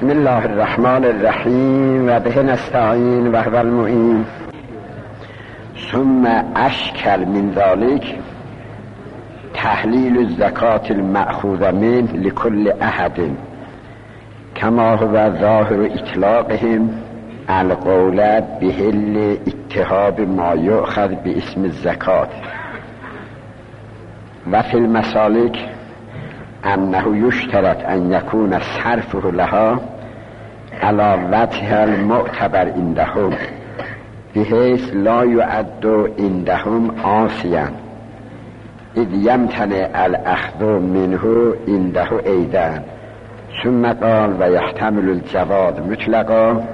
بسم الله الرحمن الرحیم و به نستعین و هو المعین. ثم اشکل من ذلك تحلیل الزکات المأخوذ من لكل احد کما هو ظاهر اطلاقهم القول بحل اتهاب ما یؤخذ باسم الزکات و فی المسالک انه یشترط ان یکون صرفه لها علی وجه المعتبر عندهم بحيث لا يعد عندهم عاصيا اذ يمتنع الاخذ منه عنده ايضا. ثم قال و يحتمل الجواز مطلقا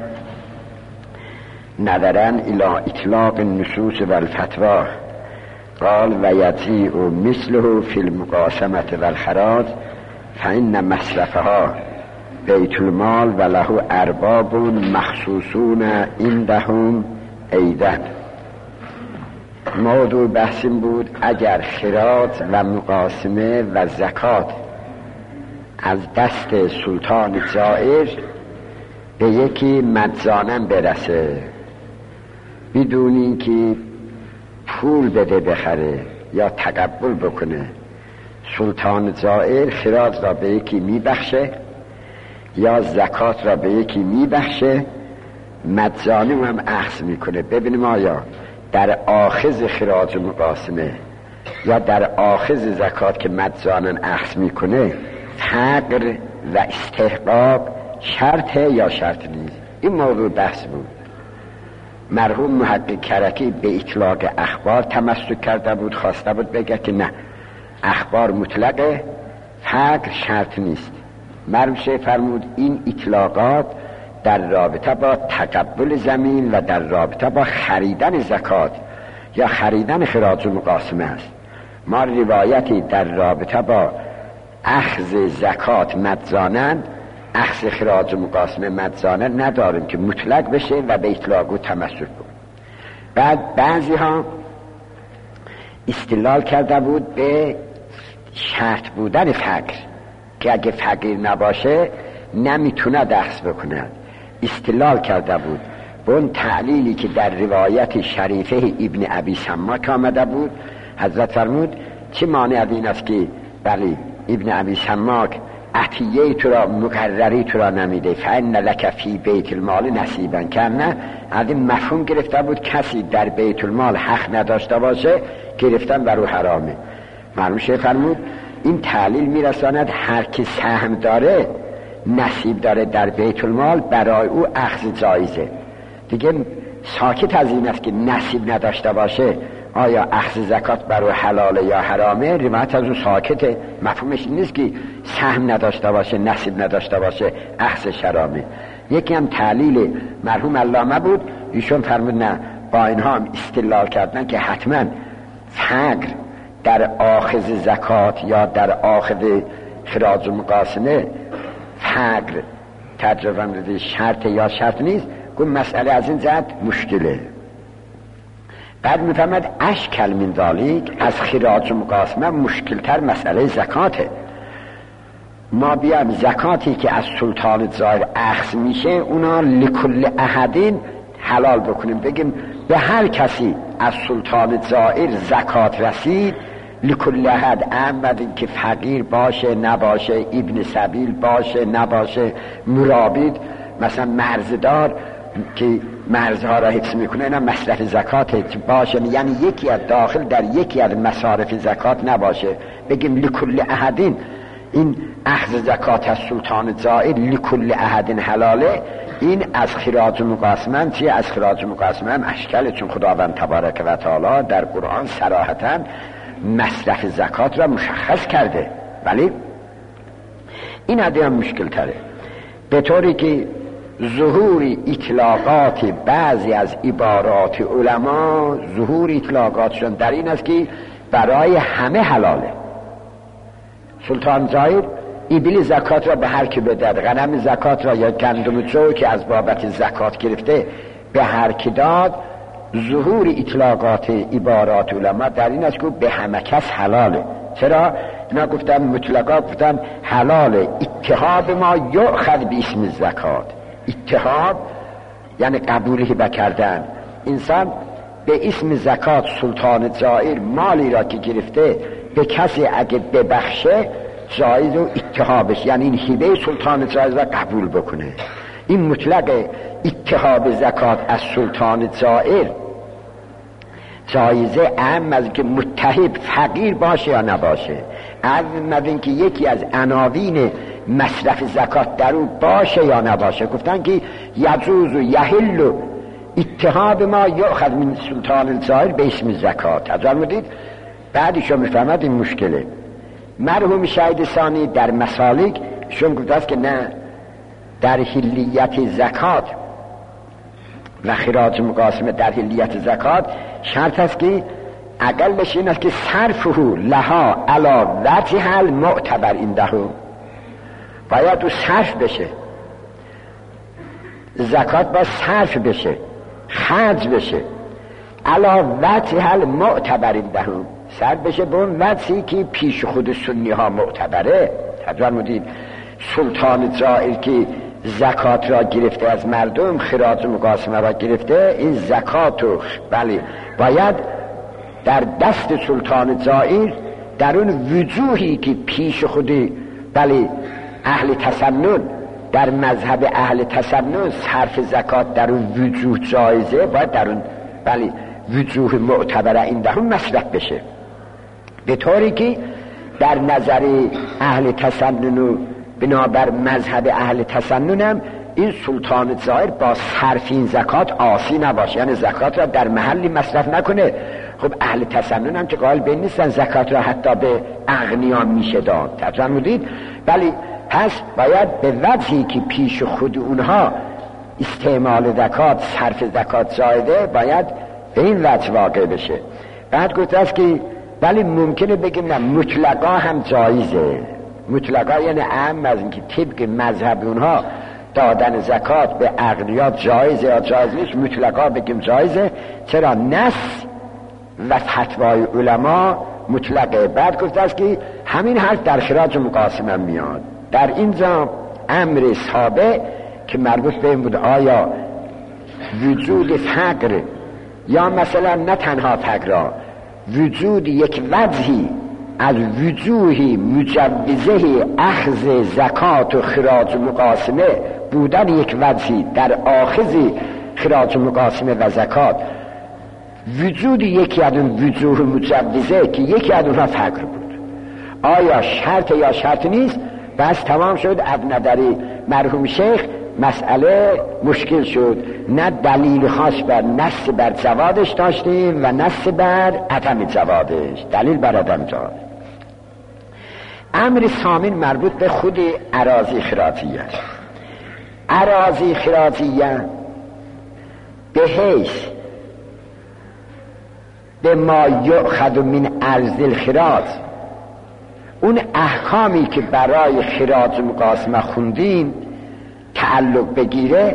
نظرا الى اطلاق النصوص والفتوى. قال و يجيء مثله في المقاسمة والخراج فإن مصرفها بیت المال و له ارباب مخصوصون عندهم ایضا. موضوع بحثیم بود اگر خراج و مقاسمه و زکات از دست سلطان جائر به یکی مجانا برسه بدون اینکه پول بده بخره یا تقبل بکنه، سلطان جائر خراج را به یکی میبخشه یا زکات را به یکی میبخشه، مجانی هم اخذ میکنه. ببینیم آیا در آخذ خراج و مقاسمه یا در آخذ زکات که مجانا اخذ میکنه فقر و استحقاق شرطه یا شرط نیست. این موضوع بحث بود. مرحوم محقق کرکی به اطلاق اخبار تمسک کرده بود، خواسته بود بگه که نه، اخبار مطلقه، فقر شرط نیست. مرحوم شیخ فرمود این اطلاقات در رابطه با تقبل زمین و در رابطه با خریدن زکات یا خریدن خراج و مقاسمه است. ما روایتی در رابطه با اخذ زکات مجانا، اخذ خراج و مقاسمه مجانا نداریم که مطلق بشه و به اطلاق و تمسک بود. بعد بعضی ها استدلال کرده بود به شرط بودن فقر که اگه فقیر نباشه نمیتونه اخذ بکنه. استدلال کرده بود به اون تعلیلی که در روایت شریفه ابن ابی سماک آمده بود. حضرت فرمود چه مانع از این است که بلی ابن ابی سماک عطیه تو را مقرری تو را نمیده، فإن لک فی بیت المال نصیبا کنه. از این مفهوم گرفته بود کسی در بیت المال حق نداشته باشه گرفتن بر او حرامه. معلوم شیخ فرمود این تعلیل میرساند هر کی سهم داره نصیب داره در بیت المال برای او اخذ جایزه. دیگه ساکت از این است که نصیب نداشته باشه آیا اخذ زکات بر او حلاله یا حرامه. روایت از او ساکته، مفهومش نیست که سهم نداشته باشه نصیب نداشته باشه اخذ حرامه. یکی هم تعلیل مرحوم علامه بود، ایشون فرمود نه، با اینها هم استدلال کردن که حتما فقر در آخذ زکات یا در آخذ خراج و مقاسمه فقر تجربه میده شرط یا شرط نیست. گفت مسئله از این جهت مشکله. بعد میفهمد اشکل من ذالک، از خراج و مقاسمه مشکلتر مسئله زکاته. ما بیایم زکاتی که از سلطان جائر اخذ میشه اونا لکل احدین حلال بکنیم، بگیم به هر کسی از سلطان جائر زکات رسید، لکل احد، احمد که فقیر باشه نباشه، ابن سبیل باشه نباشه، مرابید مثلا مرزدار که مرزها را حفظ میکنه اینا مصرف زکات باشه، یعنی یکی از داخل در یکی از مصارف زکات نباشه، بگیم لکل احدین این اخذ زکات از سلطان جائر لکل احدین حلاله. این از خراج و مقاسمه چیه؟ از خراج و مقاسمه هم اشکاله، چون خداوند تبارک و تعالی در قرآن صراحتاً مصرف زکات را مشخص کرده، ولی این عده هم مشکل تره، به طوری که ظهور اطلاقات بعضی از عبارات علما، ظهور اطلاقاتشون در این است که برای همه حلاله. سلطان جائر ایبیل زکات را به هر کی بدهد، غنم زکات را یا گندم جو که از بابت زکات گرفته به هر کی داد، ظهور اطلاقات عبارات علما در این است که به همه کس حلاله. چرا؟ اینا گفتم مطلقا گفتم حلال اتحاب ما یؤخذ باسم زکات. اتحاب یعنی قبول هبه کردن. انسان به اسم زکات سلطان جائر مالی را که گرفته به کسی اگه ببخشه جایز و اتحابش، یعنی این هبه سلطان جائر را قبول بکنه. این مطلق اتحاب زکات از سلطان جائر جایزه اهم از که متحب فقیر باشه یا نباشه. اما که یکی از عناوین مصرف زکات در اون باشه یا نباشه. گفتن که یجوز و یحل اتحاب ما یؤخذ من سلطان الجائر به اسم زکات. از فرمودید بعدش میفهمد این مشکله. مرحوم شهید ثانی در مسالک شون گفته است که نه، در حلیت زکات و خراج مقاسمه در حلیت زکات شرط است که اقلش این است که صرفه لها علی وجه المعتبر عنده، باید او صرف بشه، زکات باید صرف بشه، خرج بشه، علی وجه المعتبر عنده، صرف بشه به اون وجهی که پیش خود سنی ها معتبره. حضرت مدید سلطان جائر که زکات را گرفته از مردم، خراج مقاسمه را گرفته، این زکات رو بله باید در دست سلطان جائر در اون وجوهی که پیش خود بله اهل تسنن، در مذهب اهل تسنن صرف زکات در اون وجوه جایزه، باید در اون بله وجوه معتبره این دهم مصرف بشه، به طوری که در نظر اهل تسنن و بنابر مذهب اهل تسنن هم این سلطان جائر با صرف این زکات عاصی نباشه، یعنی زکات را در محلی مصرف نکنه. خب اهل تسنن هم که قائل به نیستن زکات را حتی به اغنیا میشه داد. تفهمید؟ ولی پس باید به وجهی که پیش خود اونها استعمال زکات، صرف زکات زایده، باید به این وجه واقع بشه. بعد گفته است که ولی ممکنه بگیم نه، مطلقا هم جایزه. مطلقا یعنی اهم از اینکه طبق مذهب اونها دادن زکات به اغنیا جایزه یا جایز نیست، مطلقا بگیم جایزه. چرا؟ نص و فتوای علما مطلقه. بعد گفته است که همین حرف در خراج مقاسمه میاد. در اینجا امر صحابه که مربوط به این بود آیا وجود فقر یا مثلا نه تنها فقر را، وجود یک وجهی از وجوهی مجوزه اخذ زکات و خراج مقاسمه بودن، یک وجهی در آخذ خراج مقاسمه و زکات وجود یکی از اون وجوه مجوزه که یکی از اونها فقر بود، آیا شرط یا شرط نیست؟ بس تمام شد. از نظر مرحوم شیخ مسئله مشکل شد، نه دلیل خاص بر نص بر جوادش داشتیم و نص بر عدم جوادش، دلیل بر عدم جواد. امر ثامن مربوط به خود اراضی خراجیه. اراضی خراجیه به حیث به ما یؤخذ من ارض الخراج، اون احکامی که برای خراج مقاسمه خوندیم تعلق بگیره،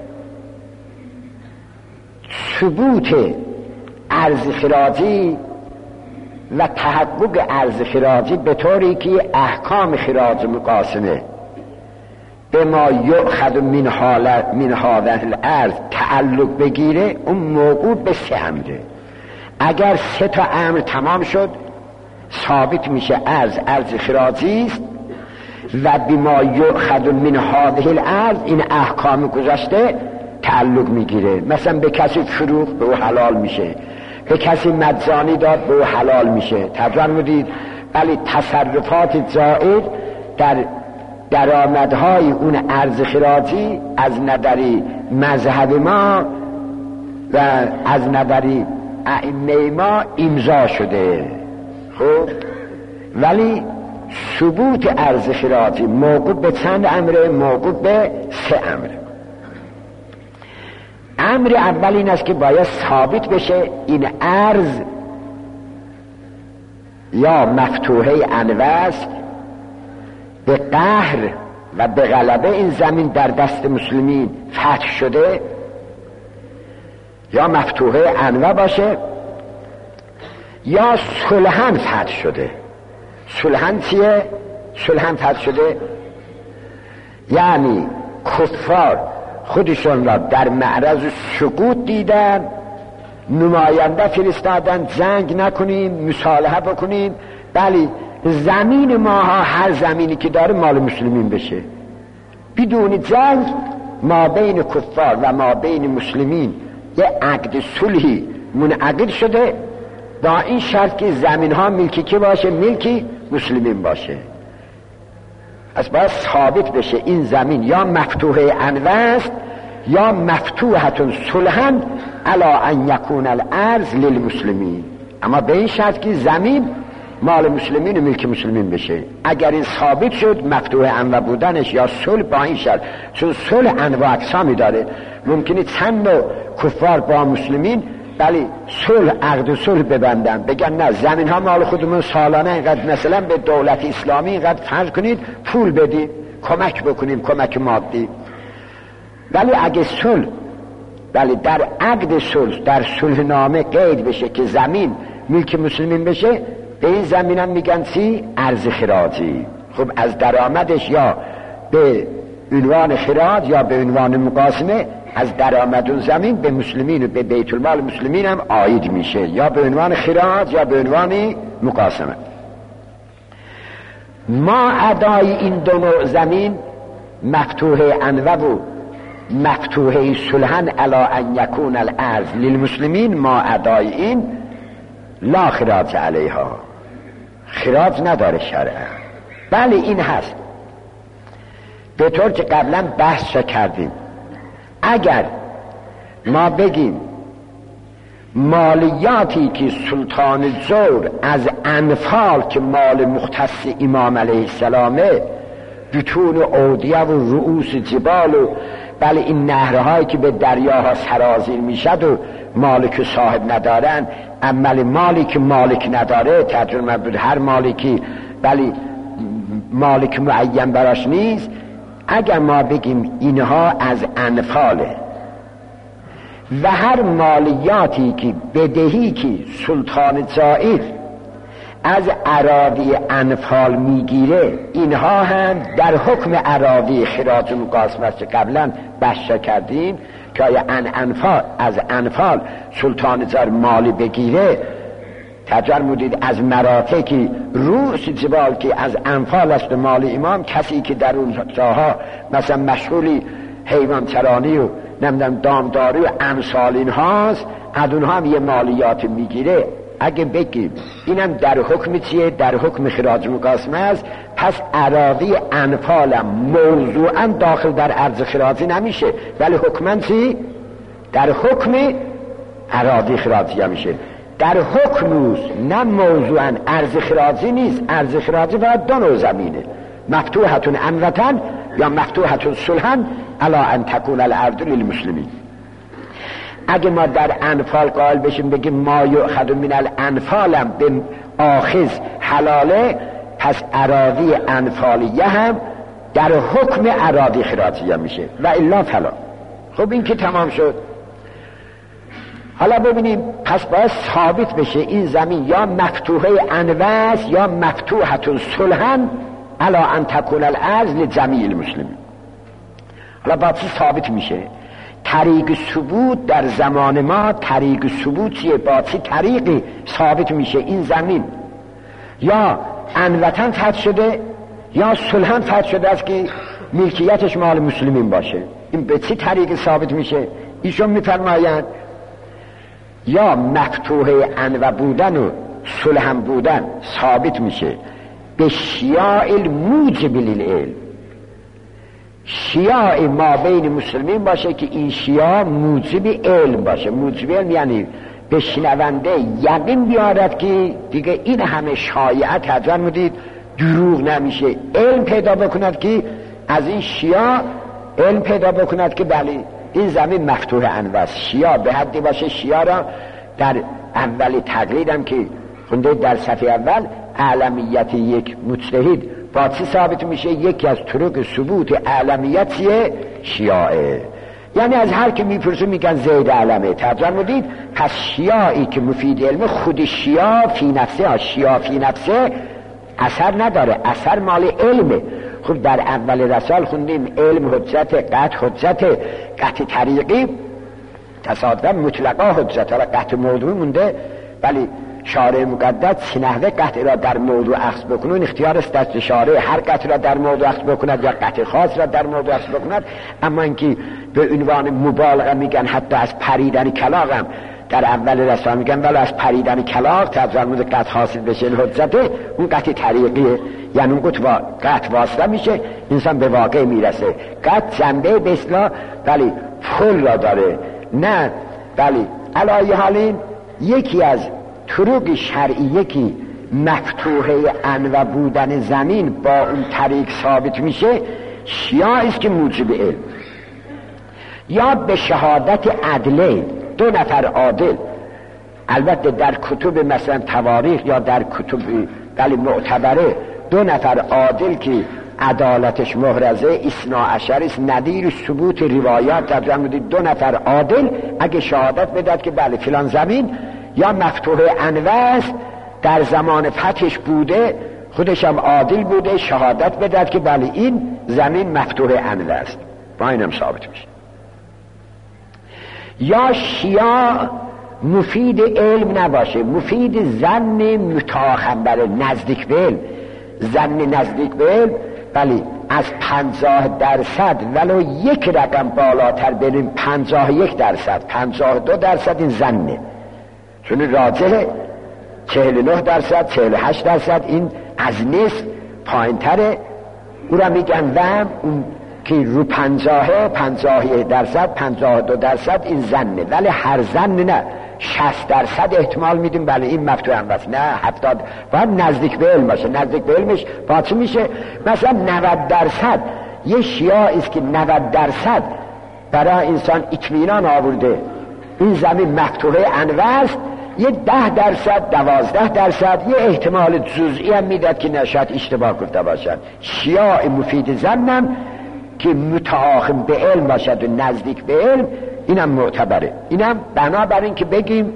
ثبوت ارض خراجی و تحقق ارض خراجی به طوری که احکام خراج مقاسمه به ما یؤخذ من هذه الارض تعلق بگیره، اون موقوف به 3 امره. اگر 3 تا امر تمام شد ثابت میشه ارض خراجی است و بما یؤخذ من هذه الارض این احکام گذشته تعلق میگیره. مثلا به کسی فروخت به او حلال میشه، به کسی مجانی داد به او حلال میشه. تفرمودید ولی تصرفات زائد در درآمدهای اون ارض خراجی از نظر مذهب ما و از نظر ائمه ما امضا شده. خب ولی ثبوت ارض خراجی موقوف به چند امره؟ موقوف به 3 امره. امر اول این است که باید ثابت بشه این ارض یا مفتوحه انوست به قهر و به غلبه این زمین در دست مسلمین فتح شده، یا مفتوحه انوه باشه، یا صلحاً فتح شده. صلحن چیه؟ صلحن فتح شده یعنی کفار خودشون را در معرض سقوط دیدن، نماینده فرستادن جنگ نکنیم، مصالحه بکنیم، بله زمین ماها هر زمینی که داره مال مسلمین بشه، بدون جنگ ما بین کفار و ما بین مسلمین یه عقد صلحی منعقد شده، با این شرط که زمین ها ملکی که باشه؟ ملکی مسلمین باشه. از باید ثابت بشه این زمین یا مفتوح عنوه است یا مفتوحتون صلحاً علی ان یکون الارض للمسلمین، اما به این شرط که زمین مال مسلمین و ملک مسلمین بشه. اگر این ثابت شد مفتوح عنوه بودنش یا صلح با این شرط، چون صلح انواع اقسامی داره، ممکنه چند نوع کفار با مسلمین بله صلح عقد صلح ببندن، بگن نه زمین ها مال خودمون سالانه اینقدر مثلا به دولت اسلامی اینقدر فرض کنید پول بدید کمک بکنیم، کمک مادی. ولی اگه صلح بله در عقد صلح در صلح نامه قید بشه که زمین ملک مسلمین بشه، به این زمین هم میگن چی؟ ارض خراجی. خب از درآمدش یا به عنوان خراج یا به عنوان مقاسمه از درآمد اون زمین به مسلمین و به بیت المال مسلمین هم عاید میشه، یا به عنوان خراج یا به عنوان مقاسمه. ما ادای این دو نوع زمین مفتوح عنوه و مفتوح صلحاً علی ان یکون الارض للمسلمین، ما ادای این لا خراج علیها، خراج نداره شرعا. بله این هست، به طور که قبلا بحث کردیم. اگر ما بگیم مالیاتی که سلطان جور از انفال که مال مختص امام علیه السلامه، بطون اودیه و رؤوس جبال و بله این نهرهایی که به دریاها سرازیر میشد و مالک صاحب ندارن، عمل مالی که مالک نداره ترجمه بود هر مالکی بله مالک معین براش نیست. اگر ما بگیم اینها از انفاله و هر مالیاتی که بدهی که سلطان جائر از اراضی انفال میگیره، اینها هم در حکم اراضی خراج و مقاسمه که قبلا بحث کردیم که آیا از انفال سلطان جائر مالی بگیره، تجرمودید از مراتکی رؤوس جبال که از انفال است مال امام، کسی که در اون جاها مثلا مشغولی حیوان چرانی و نمیدونم دامداری و امثال اینهاست، از اونها هم یه مالیات میگیره. اگه بگیم اینم در حکم چیه؟ در حکم خراج مقاسمه است، پس اراضی انفالم موضوعا داخل در ارض خراجی نمیشه، ولی حکما چی؟ در حکم اراضی خراجی میشه، در حکم نه موضوعا ارض خراجی نیست. ارض خراجی باید دو نوع زمینه، مفتوحتون عنوتن یا مفتوحتون صلحاً علی ان تکون الارض للمسلمین. اگه ما در انفال قائل بشیم بگیم ما یؤخذ من الانفالم به آخذ حلاله، پس اراضی انفالیه هم در حکم اراضی خراجیه میشه و الا فلا. خب این که تمام شد. حالا ببینیم پس باید ثابت بشه این زمین یا مفتوحه عنوه یا مفتوحتون صلحاً علی ان تکون الارض لجمیع المسلمین. حالا با چی ثابت میشه؟ طریق ثبوت در زمان ما، طریق ثبوت چیه؟ با چی طریقی ثابت میشه این زمین یا عنوتاً فتح شده یا صلحاً فتح شده است که ملکیتش مال مسلمین باشه؟ این به چی طریق ثابت میشه؟ ایشون میفرمایند یا مفتوح عنوه بودن و صلحاً بودن ثابت میشه به شیاع الموجب للعلم، شیاع ما بین مسلمین باشه که این شیاع موجب علم باشه. موجب علم یعنی به شنونده یقین بیارد که دیگه این همه شایعه تجرمودید دروغ نمیشه، علم پیدا بکند که از این شیاع علم پیدا بکند که بله این زمین مفتوح عنوه است. شیاع به حدی باشه، شیاع را در اول تقلیدم که خونده در صفحه اول اعلمیت یک مجتهد با چی ثابت میشه؟ یکی از طرق ثبوت اعلمیت چیه؟ شیاعه. یعنی از هر که میپرسه میگن زید علمه. ترجمه دید پس شیاعی که مفید علم خود شیاع فی نفسه، شیاع فی نفسه اثر نداره، اثر مال علمه. خب در اول رسال خوندیم علم حجت، قطع حجت، قطع طریقی تصادفا مطلقا حجت، حالا قطع موضوع مونده، ولی شارع مقدس نحوه قطع را در موضوع اخذ بکنون اختیار است دست شارع، هر قطع را در موضوع اخذ بکند یا قطع خاص را در موضوع اخذ بکند. اما اینکه به عنوان مبالغه میگن حتی از پریدن کلاغ هم در اول رسال میگن ولی از پریدن کلاغ تفضل قطع حاصل بشه حجته، اون قطع طریقیه، یعنی اون قطع واسطه میشه انسان به واقع میرسه. قطع جنبه به اصطلاح ولی پل را داره، نه ولی علایه حالین یکی از طرق شرعی، یکی مفتوحه انواع بودن زمین با اون طریق ثابت میشه، شیاع است که موجب علم، یا به شهادت عدله، دو نفر عادل. البته در کتب مثلا تواریخ یا در کتب ولی معتبره دو نفر عادل که عدالتش محرزه اثنا عشر است، ندیر ثبوت روایات در دو نفر عادل اگه شهادت بدهد که بله فلان زمین یا مفتوح انواع است، در زمان فتحش بوده، خودش هم عادل بوده، شهادت بدهد که بله این زمین مفتوح انواع است، با اینم ثابت میشه. یا شیاع مفید علم نباشه، مفید ظن متاخر نزدیک به علم، ظن نزدیک به علم، ولی از 50% ولو یک رقم بالاتر بریم 51%، 52% این ظنه، چون راجعه 49%، 48% این از نصف پایین تره، او را میگن وهم، اون که رو 50%، 52% این ظنه، ولی هر ظن نه، 60% احتمال میدیم بله این مفتوح هم بس، نه 70، باید نزدیک به علم باشه. نزدیک به علمش باید میشه مثلا 90%. یه شیاع است که 90% برای انسان اطمینان آورده این زمین مفتوح انواع است، یه 10%، 12% یه احتمال جزئی هم میداد که نشاید اشتباه کرده باشد. شیاع مفید ظنم که متآخم به علم باشد و نزدیک به علم، اینم معتبره. اینم بنابراین که بگیم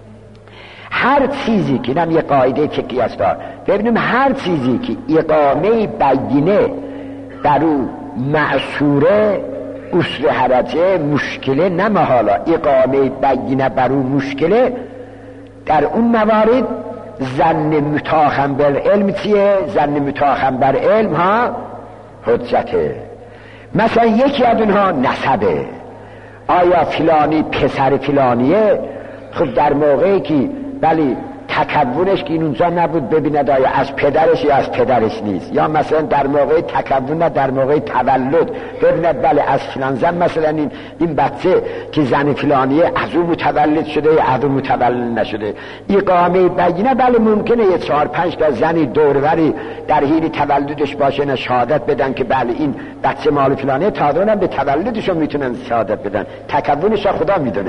هر چیزی که اینم یه قاعده فقهی است، ببینیم هر چیزی که اقامه بینه در او معصوره اصل حرجه مشکله، نه محالا اقامه بینه بر او مشکله، در اون موارد ظن متاخم بر علم چیه؟ ظن متاخم بر علم ها حجته. مثلا یکی از اونها نسبه، آیا فلانی پسر فلانیه؟ خب در موقعی که ولی تکونش که این اونجا نبود ببیند آیا از پدرش یا از پدرش نیست، یا مثلا در موقع تکون نه در موقع تولد ببیند بله از فلان زن مثلا این بچه که زن فلانیه از اون متولد شده یا از اون متولد نشده. اقامه بینه بله ممکنه یه 4-5 تا زنی دوروری در حین تولدش باشه نه شهادت بدن که بله این بچه مال فلانیه، تا دونم به تولدشون میتونن شهادت بدن، تکونش خدا میدونه.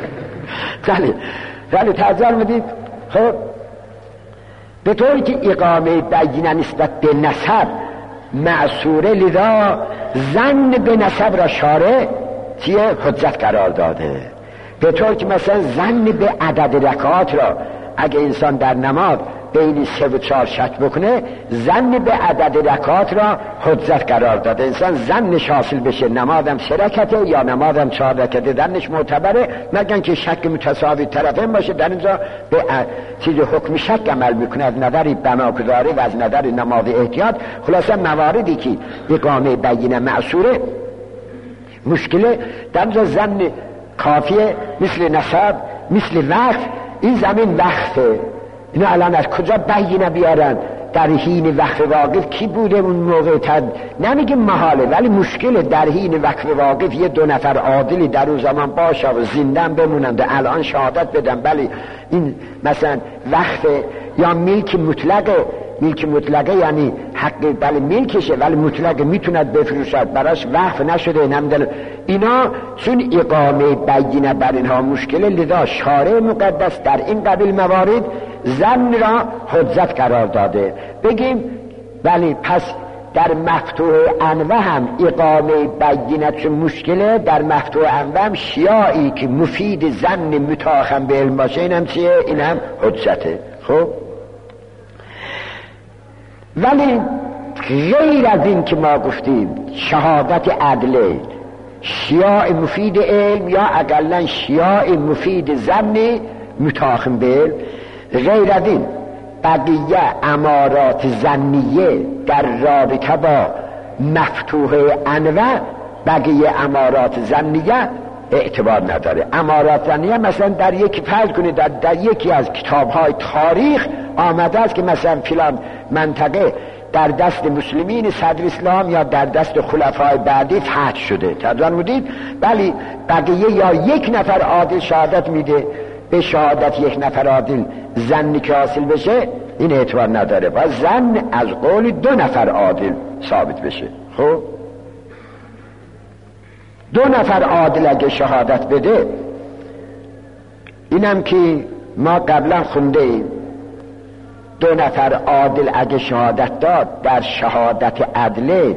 ولی تجربه میدید خب به طوری که اقامه بینه نسبت به نسب معصوره، لذا ظن به نسب را شارع چیه؟ حجت قرار داده. به طوری که مثلا ظن به عدد رکعات را اگه انسان در نماز بین 3 و 4 شک بکنه، ظن به عدد رکعات را حجت قرار داده. انسان ظنش حاصل بشه نمازم 3 رکعته یا نمازم 4 رکعته، ظنش معتبره، مگر که شک متساوی طرفین باشه، در اینجا به چیز حکم شک عمل میکنه از نظر بناگذاری و از نظر نماز احتیاط. خلاصه مواردی که اقامه بینه معصوره مشکله، در اینجا ظن کافیه، مثل نسب، مثل وقف. این زمین وقفه، اینا الان از کجا بینه بیارن؟ در حین وقف واقف کی بوده اون موقع؟ نمیگه محاله، ولی مشکل در حین وقف واقف یه 2 نفر عادلی در اون زمان باشه و زندن بمونند و الان شهادت بدن بله این مثلا وقف یا ملک مطلقه. ملک مطلقه یعنی حق بله ملکشه ولی مطلقه میتوند بفروشد، براش وقف نشده نمیدل. اینا چون اقامه بینه بر اینها مشکله، لذا شارع مقدس در این قبیل موارد ظن را حجت قرار داده. بگیم ولی پس در مفتوح انواع هم اقامه بینه چون مشکله، در مفتوح انواع هم شیاعی که مفید ظن متاخم به علم باشه، اینم چیه؟ اینم حجته. خب ولی غیر از این که ما گفتیم شهادت عدله، شیاع مفید علم یا اقلا شیاع مفید ظن متاخم به غیر از این بقیه امارات ظنیه در رابطه با مفتوح انواع، بقیه امارات ظنیه اعتبار نداره. امارات ظنیه مثلا در یکی فرض کنید در یکی از کتاب‌های تاریخ آمده است که مثلا فلان منطقه در دست مسلمین صدر اسلام یا در دست خلفای بعدی فتح شده، تدوان بودید، ولی بقیه یا یک نفر عادل شهادت میده به شهادت یک نفر عادل ظنی که حاصل بشه، این اعتبار نداره و ظن از قول دو نفر عادل ثابت بشه. خب دو نفر عادل اگه شهادت بده، اینم که ما قبلا خونده ایم، دو نفر عادل اگه شهادت داد در شهادت عدله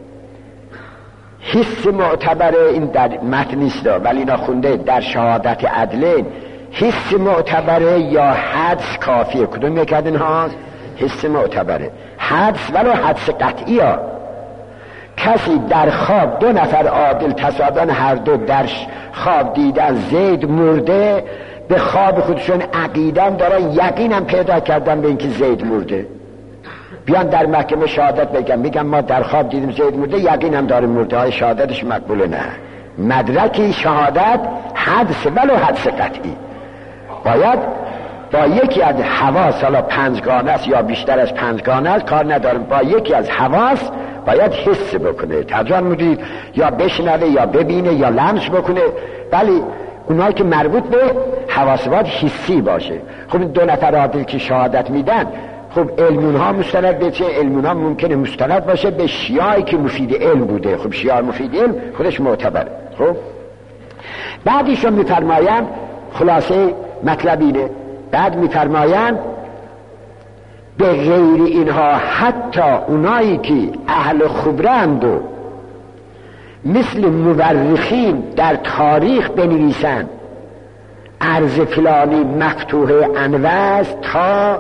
حس معتبره، این در متن نیست ولی اینا خونده در شهادت عدله حس معتبره یا حدس کافیه. کدوم یک از اینها؟ حس معتبره. حدس ولو حدس قطعی ها. کسی در خواب دو نفر عادل تصادن هر دو در خواب دیدن زید مرده، به خواب خودشون عقیدن دارن، یقینم پیدا کردن به اینکه زید مرده، بیان در محکمه شهادت بگم، میگم ما در خواب دیدیم زید مرده، یقینم داره مرده، های شهادتش مقبوله. نه، مدرکی شهادت حدس ولو حدس قطعی باید با یکی از حواس، حالا پنجگانه است یا بیشتر از پنجگانه است کار ندارم، با یکی از حواس باید حس بکنه، ترجمه میدید، یا بشنوه یا ببینه یا لمس بکنه، ولی اونایی که مربوط به حواس باید حسی باشه. خب این دو نفر عادل که شهادت میدن، خب علمون ها مستند به چه؟ علمون ها ممکنه مستند باشه به شیاعی که مفید علم بوده. خب شیاع مفید علم خودش معتبره. خب بعدیشون میفرماین، خلاصه مطلب اینه، بعد میفرماین به غیر اینها حتی اونایی که اهل خبرند و مثل مورخین در تاریخ بنویسن عرض فلانی مفتوح انواع است تا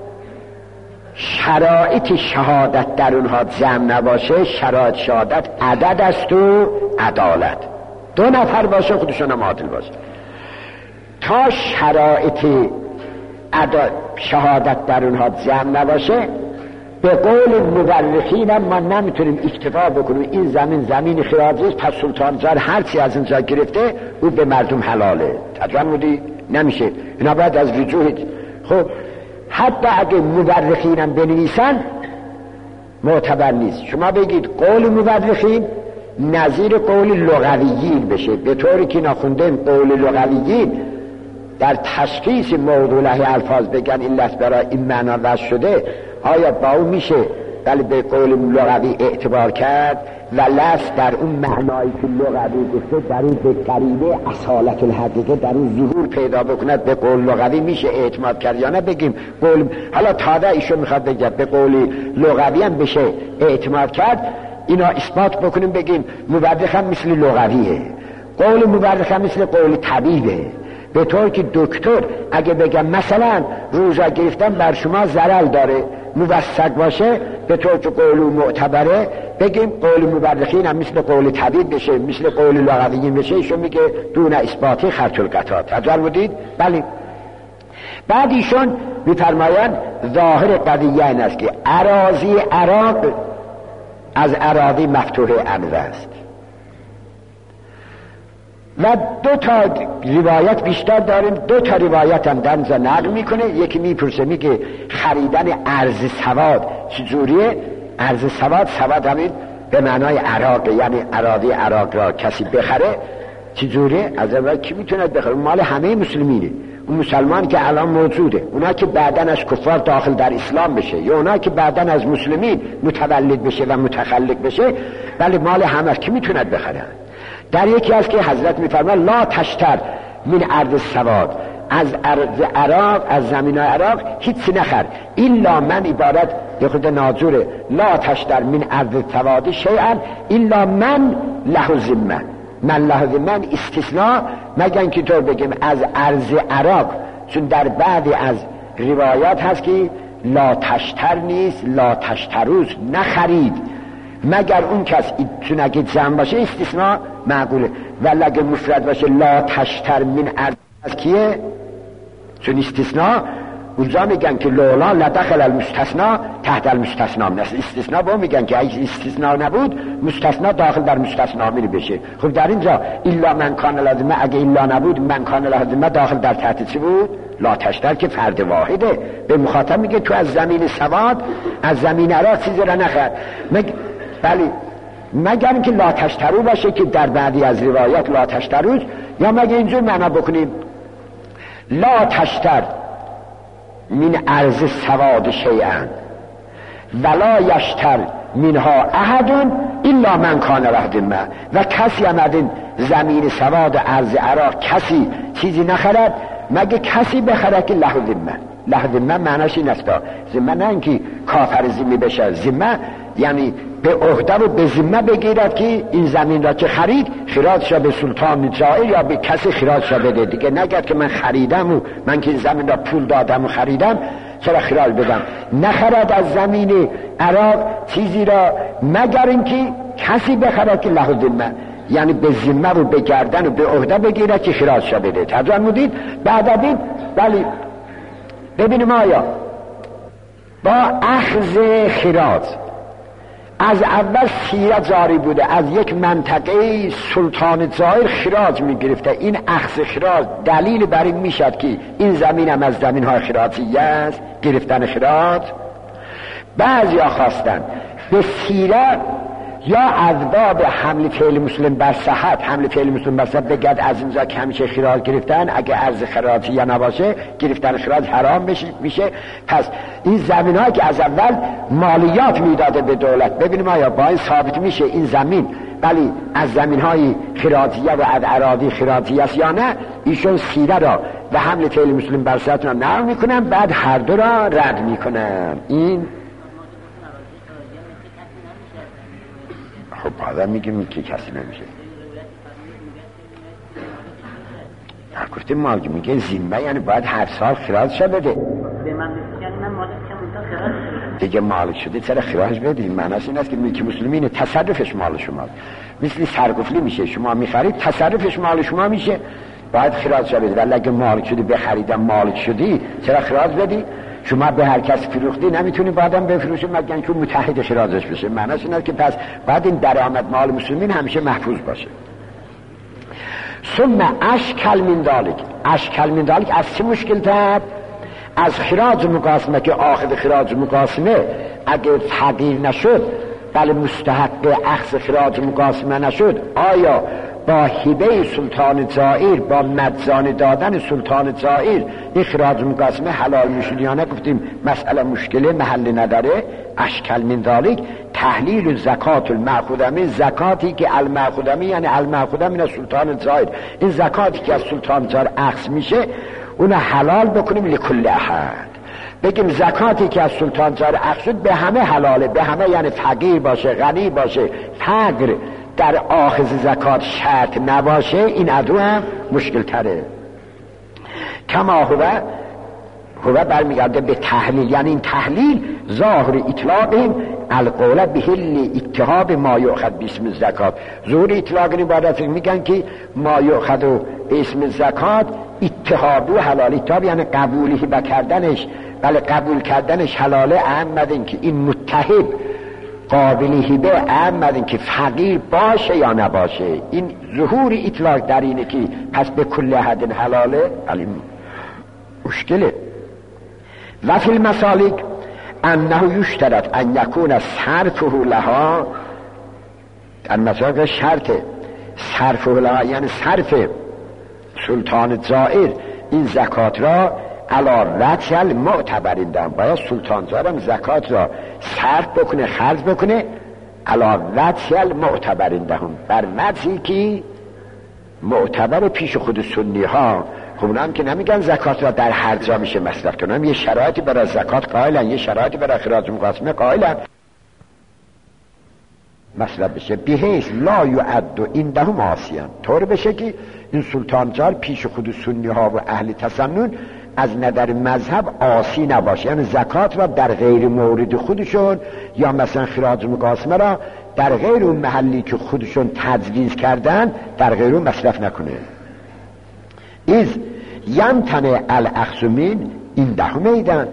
شرایط شهادت در اونها جمع نباشه. شرایط شهادت عدد است و عدالت، دو نفر باشه خودشون هم عادل باشه، تا شرایط شهادت در اونها جمع نباشه. به قول مورخین هم ما نمیتونیم اکتفا بکنیم این زمین خراجی است، پس سلطان زار هرچی از اینجا گرفته او به مردم حلاله، ترجمه بودی نمیشه، اینا باید از رجوع. خب حتی اگه مورخین هم بنویسن معتبر نیست. شما بگید قول مورخین نظیر قول لغویین بشه، به طوری که نخوندیم قول لغویین در تشخیص موضوع الفاظ بگن این لفظ برای این معنا وضع شده، آیا با اون میشه ولی به قول لغوی اعتبار کرد و لفظ در اون معنایی که لغوی گفته در اون به قریبه اصالت الحقیقه در اون ظهور پیدا بکند، به قول لغوی میشه اعتماد کرد یا نه؟ بگیم قول، حالا تازه ایشون میخواد بگه به قول لغوی هم بشه اعتماد کرد، اینا اثبات بکنیم بگیم مورخ هم مثل لغویه، قول مورخ هم مثل قول طبیبه، به طور که دکتر اگه بگم مثلا روزا گرفتن بر شما ضرر داره موثق باشه، به طور که قول معتبره، بگیم قول مورخین هم مثل قول طبیب بشه، مثل قول لغویین بشه. ایشون میگه دون اثباتی خرط القطعات. حاضر بودید؟ بله. بعد ایشون میفرمایند ظاهر قضیه این است که اراضی عراق از اراضی مفتوح انواع است و دو تا روایت بیشتر داریم. دو تا روایت هم دنزا نقل میکنه. یکی میپرسه میگه خریدن ارز سواد چجوریه؟ ارز سواد همین به معنای عراق، یعنی اراضی عراق را کسی بخره چجوریه؟ از اول کی میتونه بخره؟ مال همه مسلمینه، اون مسلمان که الان موجوده، اونا که بعدن از کفار داخل در اسلام بشه یا اونا که بعدن از مسلمین متولد بشه و متخلق بشه، ولی مال همه کی میتونه بخره؟ در یکی از که حضرت میفرماید لا تشتر من ارض سواد، از ارض عراق، از زمین عراق هیچ نخر الا من عبارت خود ناجوره، لا تشتر من ارض سواد شیئا الا من له ذمه، من له ذمه استثناء، مگر که طور بگیم از ارض عراق، چون در بعضی از روایات هست که لا تشتر نیست، لا تشتروز نخرید مگر اون کس، چون اگه جمع باشه استثناء معقوله، ولی اگه مفرد باشه لا تشتر من ارض از کیه؟ چون استثناء اونجا میگن که لولا لدخل المستثنا تحت المستثنا، استثناء با میگن که اگه استثناء نبود مستثنا داخل در مستثنا می بشه. خب در اینجا الا من کان لازمه، اگه الا نبود من کان لازمه داخل در تحت چی بود؟ لا تشتر که فرد واحده. به مخاطب میگه تو از زمین سواد، از زمین عراق چیزی را نخر، بله مگر اینکه لا تشترو باشه که در بعضی از روایات لا تشتروز، یا مگه اینجور معنا بکنیم لا تشتر من ارض سواد شیئا ولا یشتر منها احد الا من کان رهدمه، و کسی هم از این زمین سواد ارض عراق کسی چیزی نخرد مگه کسی بخرد که له ذمه. له ذمه معناش این است، ذمه نه اینکه کافر ذمه بشه، ذمه یعنی به عهده و به ذمه بگیرد که این زمین را که خرید خراج را به سلطان جائر یا به کسی خراج را بده دیگه، نگرد که من خریدم و من که این زمین را پول دادم و خریدم چرا خراج بدم. نخرد از زمین عراق چیزی را مگر اینکه کسی بخرد که له ذمه، یعنی به ذمه و به گردن و به عهده بگیرد که خراج را بده. توجه فرمودید؟ بعد از این ولی ببینیم آیا با اخذ خراج از اول سیرت جاری بوده، از یک منطقه سلطان جائر خراج میگرفته، این اخذ خراج دلیل بر این میشد که این زمین هم از زمین های خراجی است، گرفتن خراج. بعضی ها خواستن به سیرت یا از باب حمل فعل مسلم بر صحت، حمل فعل مسلم بر صحت بگد از اینجا که همیشه خراج گرفتن، اگه ارز خراجی یا نباشه گرفتن خراج حرام میشه. پس این زمین ها که از اول مالیات میداده به دولت، ببینیم آیا با این ثابت میشه این زمین ولی از زمین های خراجیه و از اراضی خراجی است یا نه. ایشون سیره را و حمل فعل مسلم بر صحت را نقل میکنن، بعد هر دو را رد میکنن. این خب بعدا میگیم که کسی نمیشه. گفتیم مالک میگه ذمه یعنی باید هر سال خراج شده بده. به من یعنی من مالک شدم تا خراج دیگه مالک شده چرا خراج بدی؟ معناش این است که ملک مسلمین تصرفش مال شما، مثل سرقفلی میشه، شما میخرید تصرفش مال شما میشه، باید خراج شده بده. ولی اگه مالک شدی بخریدم مالک شدی چرا خراج بدی؟ شما به هر کس فروختی نمیتونی بعدم بفروشی مگر اینکه متحد خراجش بشه. معناش اینه که پس بعد این درآمد مال مسلمین همیشه محفوظ باشه. ثم اشکل من ذالک از چه مشکل تر؟ از خراج مقاسمه که آخذ خراج مقاسمه اگه تغییر نشد، بله مستحق اخذ خراج مقاسمه نشد، آیا با هبه سلطان جائر، با مجزانه دادن سلطان جائر این خراج مقاسمه حلال میشد یا نه؟ گفتیم مسئله مشکله، محل نداره. اشکل من ذالک تحلیل زکات المأخوذه من، زکاتی که المأخوذه یعنی المأخوذه من سلطان جائر، این زکاتی که از سلطان جائر اخذ میشه اون حلال بکنیم لکل احد. بگیم زکاتی که از سلطان جائر اخذ شد به همه حلاله، به همه یعنی فقیر باشه غنی باشه، فقر در آخذ زکات شرط نباشه، این ادو هم مشکل تره. کما هو برمیگرده به تحلیل، یعنی این تحلیل ظاهر اطلاق القول بحل اتحاب ما یؤخذ باسم زکات. ظاهر اطلاق این باید میگن که ما یؤخذ باسم زکات اتحاب و حلال، اتحاب یعنی قبولی بکردنش، بله قبول کردنش حلاله. احمد که این متحب قابلی هبه، احمد که فقیر باشه یا نباشه، این ظهور اطلاق در اینه که پس به کل حد حلاله، ولی مشکله. و فی المسالک انه یشترط ان یکون صرفه لها، در مسالک شرط صرفه لها یعنی صرف سلطان جائر این زکات را علا رجل معتبریندن، باید سلطان جائر زکات را صرف بکنه، خرج بکنه علا رجل معتبریندن، بر وجهی که معتبر پیش خود سنی ها. خب اونا هم که نمیگن زکات را در هر جا میشه مصرف کنن، یه شرایطی برای زکات قائلن، یه شرایطی برای خراج مقاسمه قائلن مصرف بشه. بحیث لا یعد عندهم عاصیان، طور بشه که این سلطان جار پیش خود سنی ها و اهل تسنن از نظر مذهب عاصی نباشه، یعنی زکات را در غیر مورد خودشون یا مثلا خراج مقاسمه را در غیر اون محلی که خودشون تجویز کردن در غیر اون مصرف نکنه. از یمتنع الاخذ من این دهم ایدن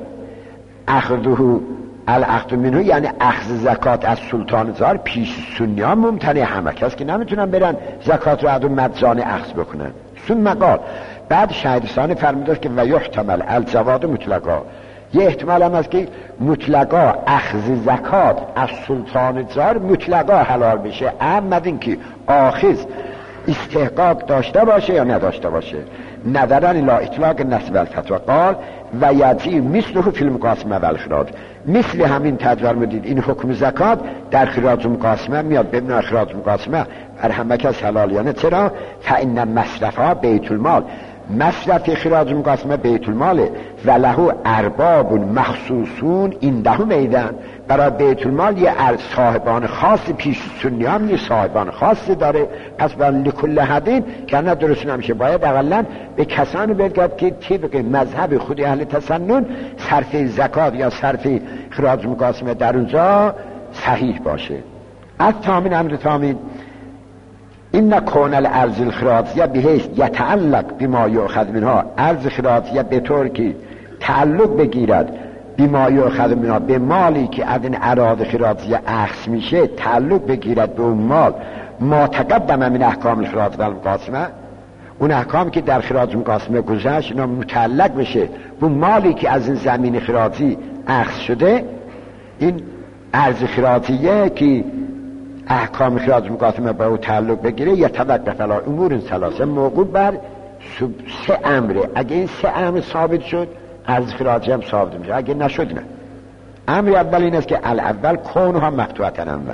اخذه الاخذ منه، یعنی اخذ زکات از سلطان زار پیش سنی ها ممتنع، همه کس که نمیتونن برن زکات را از اون مدزانه اخذ بکنن. ثم قال، بعد شهرستان فرمودست که و یحتمل الجواد مطلقا، یه احتمال هم هست که مطلقا اخذ زکات از سلطان زار مطلقا حلال بشه، اما این که آخذ استحقاق داشته باشه یا نداشته باشه. نظرا لا اطلاق نصب الفتوى قال و یجی مثله فی المقاسمه و الخراج، مثل همین تجربه مدید این حکم زکات در خراج مقاسمه میاد. ببین خراج مقاسمه بر همه کس حلالیانه، چرا؟ فإن مصرفها بیت المال، مصرف خراج مقاسمه بیت الماله و له ارباب مخصوصون ایندهم ایدن، برای بیت المال یه صاحبان خاص پیش سنی هم یه صاحبان خاص داره. پس برای لکل حدین که نه درست نمیشه، باید اقلا به کسانی بگید که طبق مذهب خود اهل تسنن صرف زکات یا صرف خراج مقاسمه در اونجا صحیح باشه. از تامین امر تامین این کون الارض الخراجیه بهش یتعلق بما یؤخذ منها، ارض خراجیه به طور که تعلق بگیرد بما یؤخذ منها، به مالی که از این اراضی خراجیه اخذ میشه تعلق بگیرد به اون مال. ما تقدم من احکام الخراج و المقاسمه، اون احکام که در خراج مقاسمه گذشت اینا متعلق بشه به مالی که از این زمین خراجی اخذ شده. این ارض خراجیه که احکام خراج مقاسمه با او تعلق بگیره یا توقف علی امور ثلاثه، موقوف بر سه امره. اگه این سه امر ثابت شد ارض خراجی هم ثابت میشه، اگه نشد نه. امر اول این است که الاول کونها مفتوحة اول،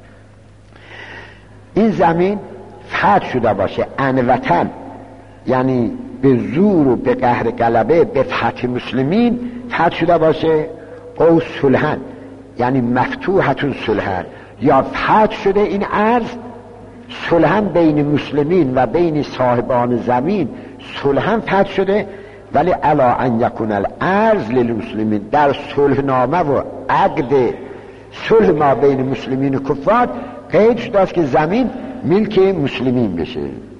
این زمین فتح شده باشه انوطن، یعنی به زور و به قهر غلبه به فتح مسلمین فتح شده باشه، او صلحن یعنی مفتوحة صلحن، یا فتح شده این ارض صلحن بین مسلمین و بین صاحبان زمین صلحن فتح شده، ولی الا ان یکون الارض للمسلمین، در صلح نامه و عقد صلح ما بین مسلمین و کفار قید شده است که زمین ملک مسلمین بشه.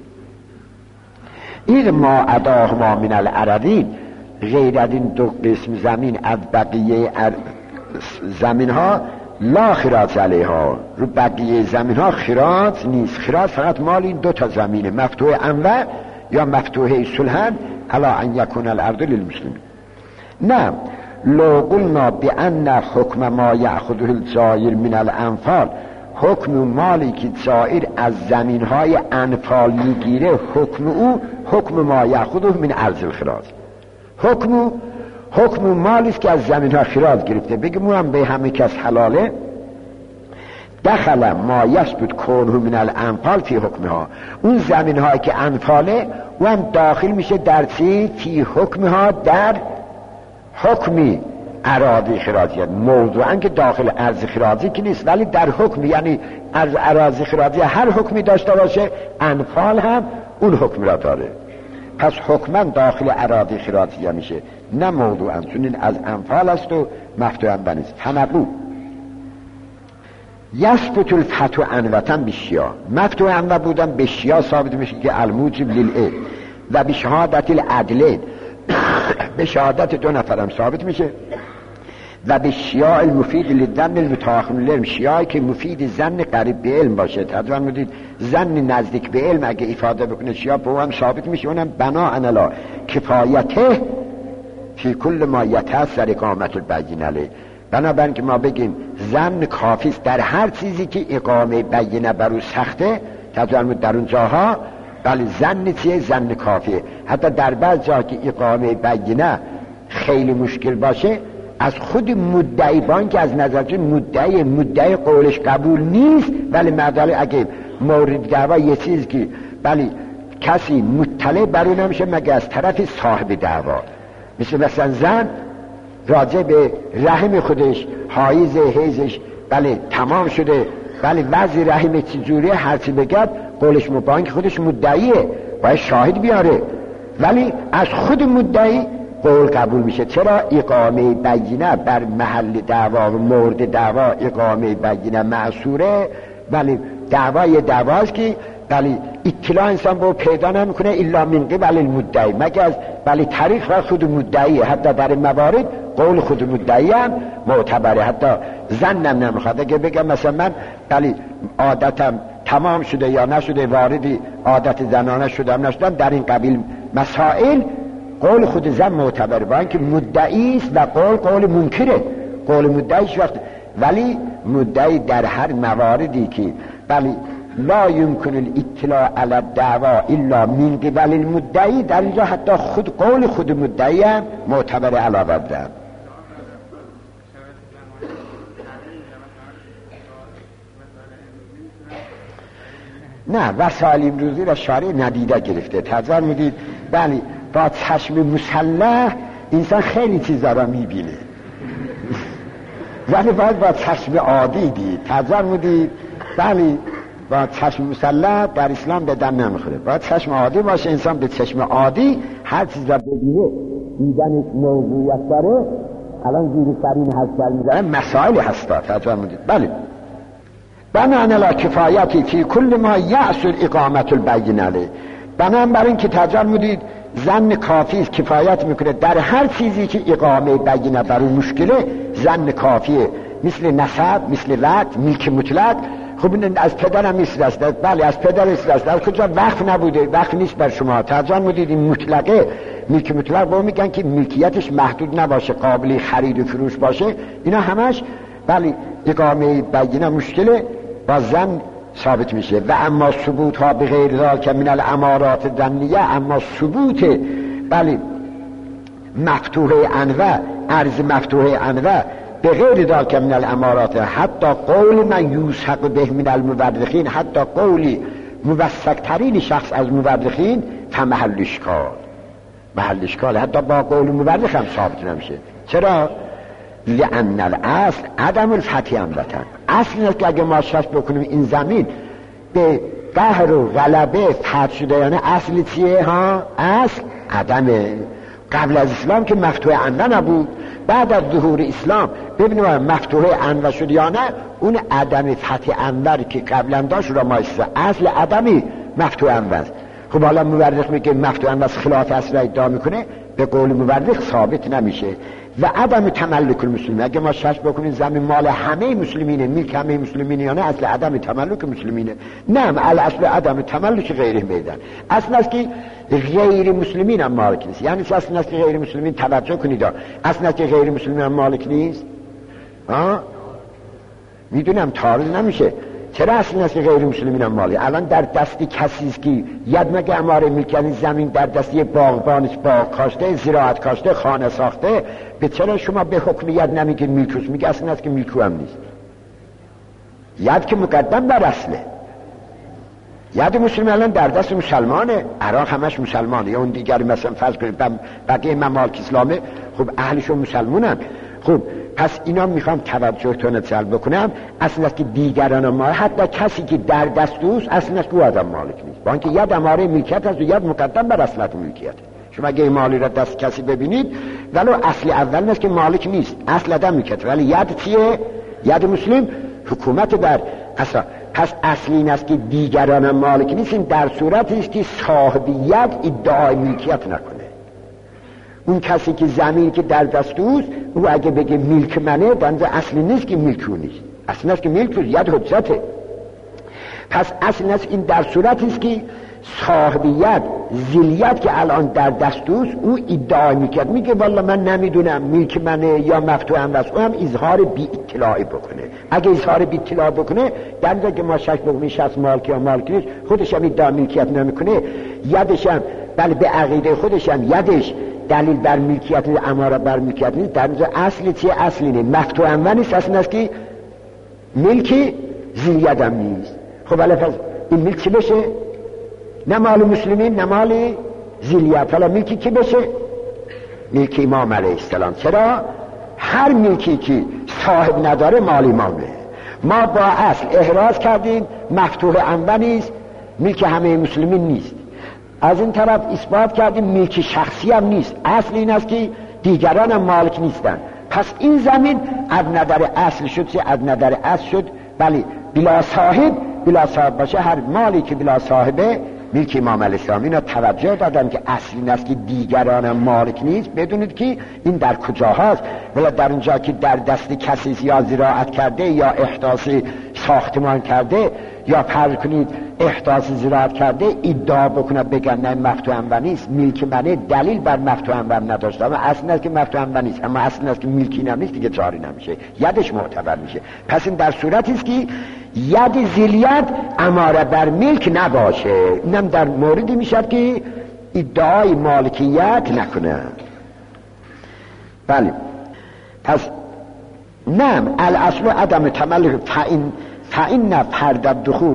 این ما اداه ما من الاراضین، غیر از این دو قسم زمین از بقیه زمین ها لا خراج علیها، رو بقیه زمین ها خراج نیست. خراج فقط مال این دو تا زمینه، مفتوح انوع یا مفتوح صلحن الا ان یکون الارض للمسلمین. نه لو قلنا بان حکم ما یأخذه الجائر من الانفال، حکم مالی که جائر از زمین های انفال میگیره، حکم او حکم ما یأخذه من ارض الخراج، حکم مالی است که از زمین ها خراج گرفته. بگیم اون هم به همه کس حلاله. دخل ما یثبت کونه من الانفال فی حکمها، اون زمین هایی که انفاله و هم داخل میشه در چی؟ فی حکمها، در حکمی اراضی خراجی. موضوعا که داخل ارض خراجی که نیست، ولی در حکم، یعنی از اراضی خراجی هر حکمی داشته باشه انفال هم اون حکم را داره. پس حکما داخل اراضی خراجی میشه، نه موضوعا، چون این از انفال است و مفتوحا بنیست. تنقو یثبت الفتح انوطا بشیا، مفتوح انوع بودن بشیا ثابت میشه که الموجب للعلم و بشهادت العدلین، به شهادت دو نفرم ثابت میشه، و به شیاع المفید للظن المتأخر للعلم، شیاعی که مفید زن قریب به علم باشه. تدوان مدید زن نزدیک به علم اگه افاده بکنه شیاع به هم ثابت میشه، اونم بنا انلا کفایته فی کل ما یتأثر اقامت البینه علیه. بنابراین که ما بگیم زن کافی در هر چیزی که اقامه بینه بر او سخته، تدوان مدید در اون جاها بله زن چیه؟ زن کافیه. حتی در بعض جاها که اقامه بینه خیلی مشکل باشه، از خود مدعی بان که از نظر مدعی قولش قبول نیست، ولی مدعی اگه مورد دعوا یه چیز که ولی کسی مطلع بر اون نمیشه مگه از طرف صاحب دعوا، مثلا زن راجع به رحم خودش حایز حیزش بله تمام شده، ولی وضع رحم چجوریه هرچی بگد قولش مبان که خودش مدعیه باید شاهد بیاره، ولی از خود مدعی قول قبول میشه. چرا؟ اقامه بینه بر محل دعوا و مورد دعوا اقامه بینه معصوره، ولی دعوای دعواست که ولی اطلاع انسان با پیدا نمیکنه الا من قبل المدعی، مگر از ولی طریق را خود مدعی. حتی در موارد قول خود مدعی هم معتبره. حتی زنم نمیخواد اگه بگم مثلا من ولی عادتم تمام شده یا نشده، واردی عادت زنانه شدم نشدم، در این قبیل مسائل قول خود زن معتبره، با اینکه مدعی است و قول منکره. قول مدعیش وقت ولی مدعی در هر مواردی که ولی لا يمكن الاطلاع على الدعوا الا من قبل المدعی، در اینجا حتی خود قول خود مدعی هم معتبر علاوه بر. نه وسایل امروزی را شارع ندیده گرفته. تظاهر میدید بله با چشم مسلح انسان خیلی چیزا را میبینه ولی باید با چشم عادی دید. تظاهر میدید بله با چشم مسلح در اسلام به دم نمیخوره، باید چشم عادی باشه. انسان به چشم عادی هر چیز را ببینه، دیدنش موضوعیت داره. الان زیر سرین هست میزنه مسائل هستا. تظاهر میدید بله بنان لا کفایتی فی کل ما یعسر اقامت البینه علیه. بنابراین این که تظاهر میدید زن کافی است، کفایت میکنه در هر چیزی که اقامه بینه بر اون مشکله. زن کافیه، مثل نسب، مثل رد، ملک مطلق. خب از پدرم است، بله از پدر است، در کجا وقف نبوده، وقف نیست بر شما. تظاهر میدید این مطلقه، ملک مطلق با میگن که ملکیتش محدود نباشه، قابل خرید و فروش باشه. اینا همش بله اقامه بینه مشکله با زن ثابت میشه. و اما ثبوت ها به غیر ذالک من الامارات ظنیه، اما ثبوت بله مفتوح انواع، عرض مفتوح انواع به غیر ذالک من الامارات، حتی قول من یوثق به من المورخین، حتی قولی موثق ترین شخص از مورخین فمحل اشکال، محل اشکال، حتی با قول مورخ هم ثابت نمیشه. چرا؟ لأن الاصل عدم الفتح امرتن. اصل اینه که اگه ما شرط بکنیم این زمین به قهر و غلبه فتح شده، یعنی اصل چیه ها؟ اصل عدمه. قبل از اسلام که مفتوح انوه نبود، بعد از ظهور اسلام ببینیم مفتوح انوه شد یا نه. اون عدم فتح انوه که قبلا داشت را مایسته، اصل عدمی مفتوح انوه است. خب حالا مورخ میگه مفتوح انوه خلاف اصل ادعا میکنه، به قول مورخ ثابت نمیشه. و عدم تملک المسلمین، اگه ما شرط بکنیم زمین مال همه مسلمینه، ملک همه مسلمینه یا نه، اصل عدم تملک مسلمینه. نه، اصل عدم تملک غیره میدن. اصل است که غیر مسلمین هم مالک نیست. یعنی اصل است که غیر مسلمین، توجه کنید، اصل است که غیر مسلمین هم مالک نیست. میدونم تعارض نمیشه. چرا اصل است که غیر مسلمین هم مالک؟ الان در دستی کسی است که ید مگه اماره میکنی زمین در دستی باغبانش باغ کاشته، زراعت کاشته، خانه ساخته، به چرا شما به حکم ید نمیگید میلکوش؟ میگه اصل است که میلکو هم نیست. ید که مقدم بر اصله. ید مسلم الان در دست مسلمانه، عراق همش مسلمانه، یا اون دیگر مثلا فرض کنید بقیه ممالک اسلامه، خب اهلشون مسلمونن. خب پس اینا میخوام توجهتون رو جلب بکنم. اصل است که دیگران ما، حتی کسی که در دست اوست، اصل است که او آدم مالک نیست، با اینکه ید اماره ملکیت است و ید مقدم بر اصلت ملکیت. شما اگه مالی را دست کسی ببینید ولو اصل اول است که مالک نیست، اصل آدم ملکیت، ولی ید چیه؟ ید مسلم حکومت بر اصلا. پس اصل این است که دیگران مالک نیستین در صورتی است که صاحبیت ادعای ملکیت نکنه. اون کسی که زمین که در دست اوست، او اگه بگه ملک منه، دنده اصلی نیست که ملک او نیست، اصلی است که ملک او ید حجته. پس اصل است این در صورتی است که صاحبیت، ذلیت که الان در دست اوست، او ادعا میکرد، میگه والا من نمیدونم ملک منه یا مفتوحم است، او هم اظهار بی اطلاعی بکنه. اگه اظهار بی اطلاع بکنه، در اینجا که ما شک بکنیم شخص مالکی یا مالکی نیست، خودش هم ادعا ملکیت نمیکنه، یدش هم بله به عقیده خودش هم یدش دلیل بر ملکیت اماره بر ملکیت نیست، در اینجا اصل چیه؟ اصلی نه، مفتوحم نیست، اصل است که ملکی ذلیت هم نیست. خب الان پس این ملک چی بشه؟ نه مال مسلمین نه مال ذلیت. حالا ملکی کی بشه؟ ملک امام علیه السلام. چرا؟ هر ملکی که صاحب نداره مال امامه. ما با اصل احراز کردیم مفتوح انوه نیست، ملک همه مسلمین نیست. از این طرف اثبات کردیم ملک شخصی هم نیست، اصل این است که دیگران هم مالک نیستن. پس این زمین از نظر اصل شد از نظر اصل شد بله بلا صاحب باشه، هر مالی که بلا صاحبه ملک امام الاسلامی. اینا توجه دادن که اصل این است که دیگران هم مالک نیست. بدونید که این در کجا هست، ولی در اونجا که در دست کسی یا زراعت کرده یا احداث ساختمان کرده یا فرض کنید احداث زراعت کرده ادعا بکنه بگن نه مفتوح انور نیست، ملک منه، دلیل بر مفتوح انور نداشته، اما اصل است که مفتوح انور نیست، اما اصل است که ملکی نیست دیگه جاری نمیشه، یدش معتبر میشه. پس این در صورتی است که ید زیلیت اماره بر ملک نباشه. اینم در موردی میشد که ادعای مالکیت نکنه. بله پس نعم الاصل عدم تملک فإن فرد الدخول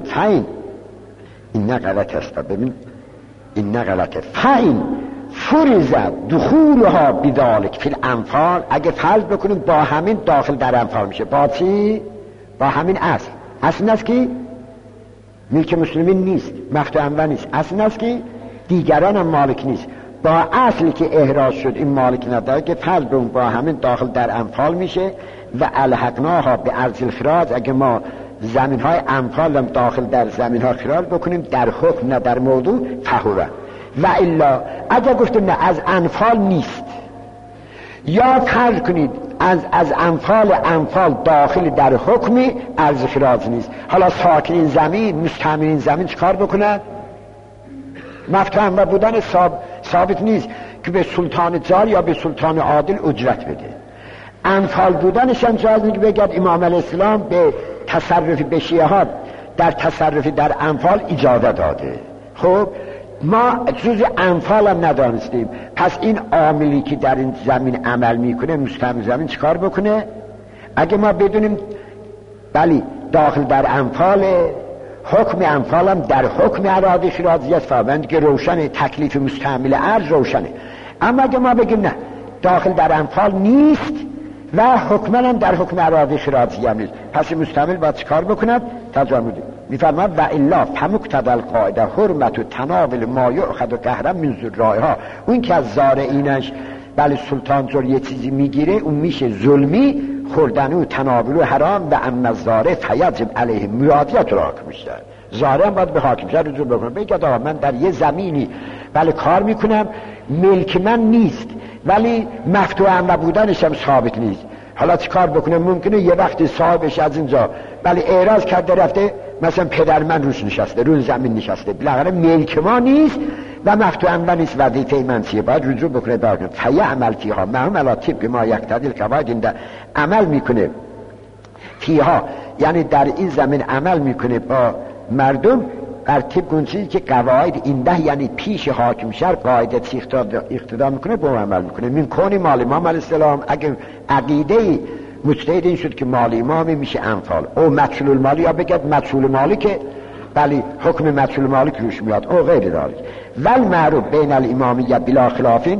این نه غلط است. ببین این نه غلطه. فإن فرض دخولها بذلك فی الانفال، اگه فرض بکنیم با همین داخل در انفال میشه. با چی؟ با همین اصل است که ملک مسلمین نیست، مفتوح انور نیست، اصل است که دیگران هم مالک نیست. با اصلی که احراز شد این مالک نداره که فرض بکنیم با همین داخل در انفال میشه. و الحقناها به ارض الخراج، اگه ما زمین های انفال هم داخل در زمین ها خراج بکنیم در حکم نه در موضوع فهوه. و الا اگه گفتیم نه از انفال نیست یا فرض کنید از انفال داخل در حکم ارض خراج نیست، حالا ساکنین زمین مستعمرین زمین چکار بکنن؟ مفتوح انور بودن ثابت نیست که به سلطان جار یا به سلطان عادل اجرت بده. انفال بودنش هم جاز نیست بگد امام الاسلام به تصرف به شیعه ها در تصرف در انفال اجازه داده. خب ما جز انفال هم ندانستیم، پس این عاملی که در این زمین عمل میکنه مستعمر زمین چکار بکنه؟ اگه ما بدونیم بلی داخل در انفال، حکم انفال هم در حکم اراضی خراجی است، فهمند که روشنه، تکلیف مستعمل ارض روشنه. اما اگه ما بگیم نه داخل در انفال نیست و حکما هم در حکم اراضی خراجی هم نیست، پس مستعمل باید چکار بکند؟ تجاوز میفرماد و الا فمقتضی القاعده حرمت و تناول ما یؤخذ قهرا من ذرائها. اون که از زارعینش بله سلطان جور یه چیزی میگیره اون میشه ظلمی، خوردن و تناول و حرام. و اما الزارع فیجب علیه مرادیت را حاکم میشه. زارع هم باید به حاکم شهر رجوع بکنه، بگه آقا من در یه زمینی بله کار میکنم ملک من نیست ولی مفتوح انور بودنش هم ثابت نیست، حالا چی کار بکنه؟ ممکنه یه وقتی صاحبش از اینجا بله اعراض کرده رفته مثلا پدر من روش نشسته، روی زمین نشسته، بالاخره ملک ما نیست و مفتوح انور نیست، وظیفه من چیه؟ باید رجوع بکنه دارم فیعمل فیها معهم علی طبق ما یقتضی القواعد. این عمل میکنه فیها یعنی در این زمین عمل میکنه با مردم بر طبق اون چیزی که قواعد این ده یعنی پیش حاکم شهر قاعده اقتدا میکنه با عمل میکنه. من کنی مال امام علیه السلام اگه عقیده مجتهد این شد که مال امام میشه انفال او مدخول المالی، یا بگید مدخول مالی که بلی حکم مدخول مالی که روش میاد او غیر داره. والمعروف بین الامامیه بلا خلافین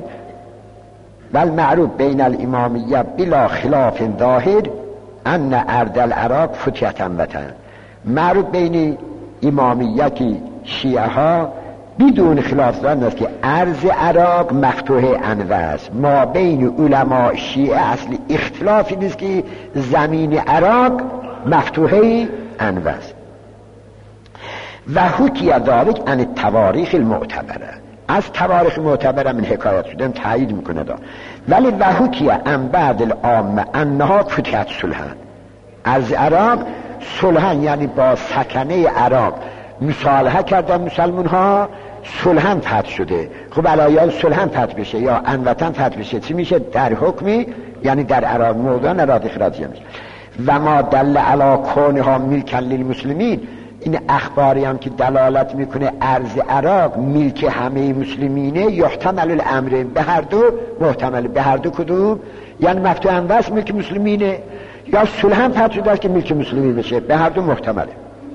بلا خلاف ظاهر ان ارض العراق فتیة وطن. معروف بین امامیه که شیعه ها بدون خلاف دارن است که ارض عراق مفتوح انور است. ما بین علماء شیعه اصل اختلافی نیست که زمین عراق مفتوح انور است. و حکی ذالک عن التواریخ المعتبره، از تواریخ معتبره من حکایت شدن تایید میکنه دا. ولی و حکی عن بعض العامه انها فتحت صلحا، از عراق صلحا یعنی با سکنه عراق مصالحه کردن مسلمان ها، صلحا فتح شده. خب علایال صلحا فتح بشه یا انوطن فتح بشه چی میشه؟ در حکمی یعنی در عراق موضوع اراضی خراجی میشه. و ما دل علی کونها ملکا للمسلمین، این اخباری هم که دلالت میکنه ارض عراق ملک همه مسلمینه، یحتمل الامر به هر دو محتمل، به هر دو کدوم یعنی مفتوح انور ملک مسلمینه یا صلحا فتح شده است که ملک مسلمین بشه، به هر دو محتمله.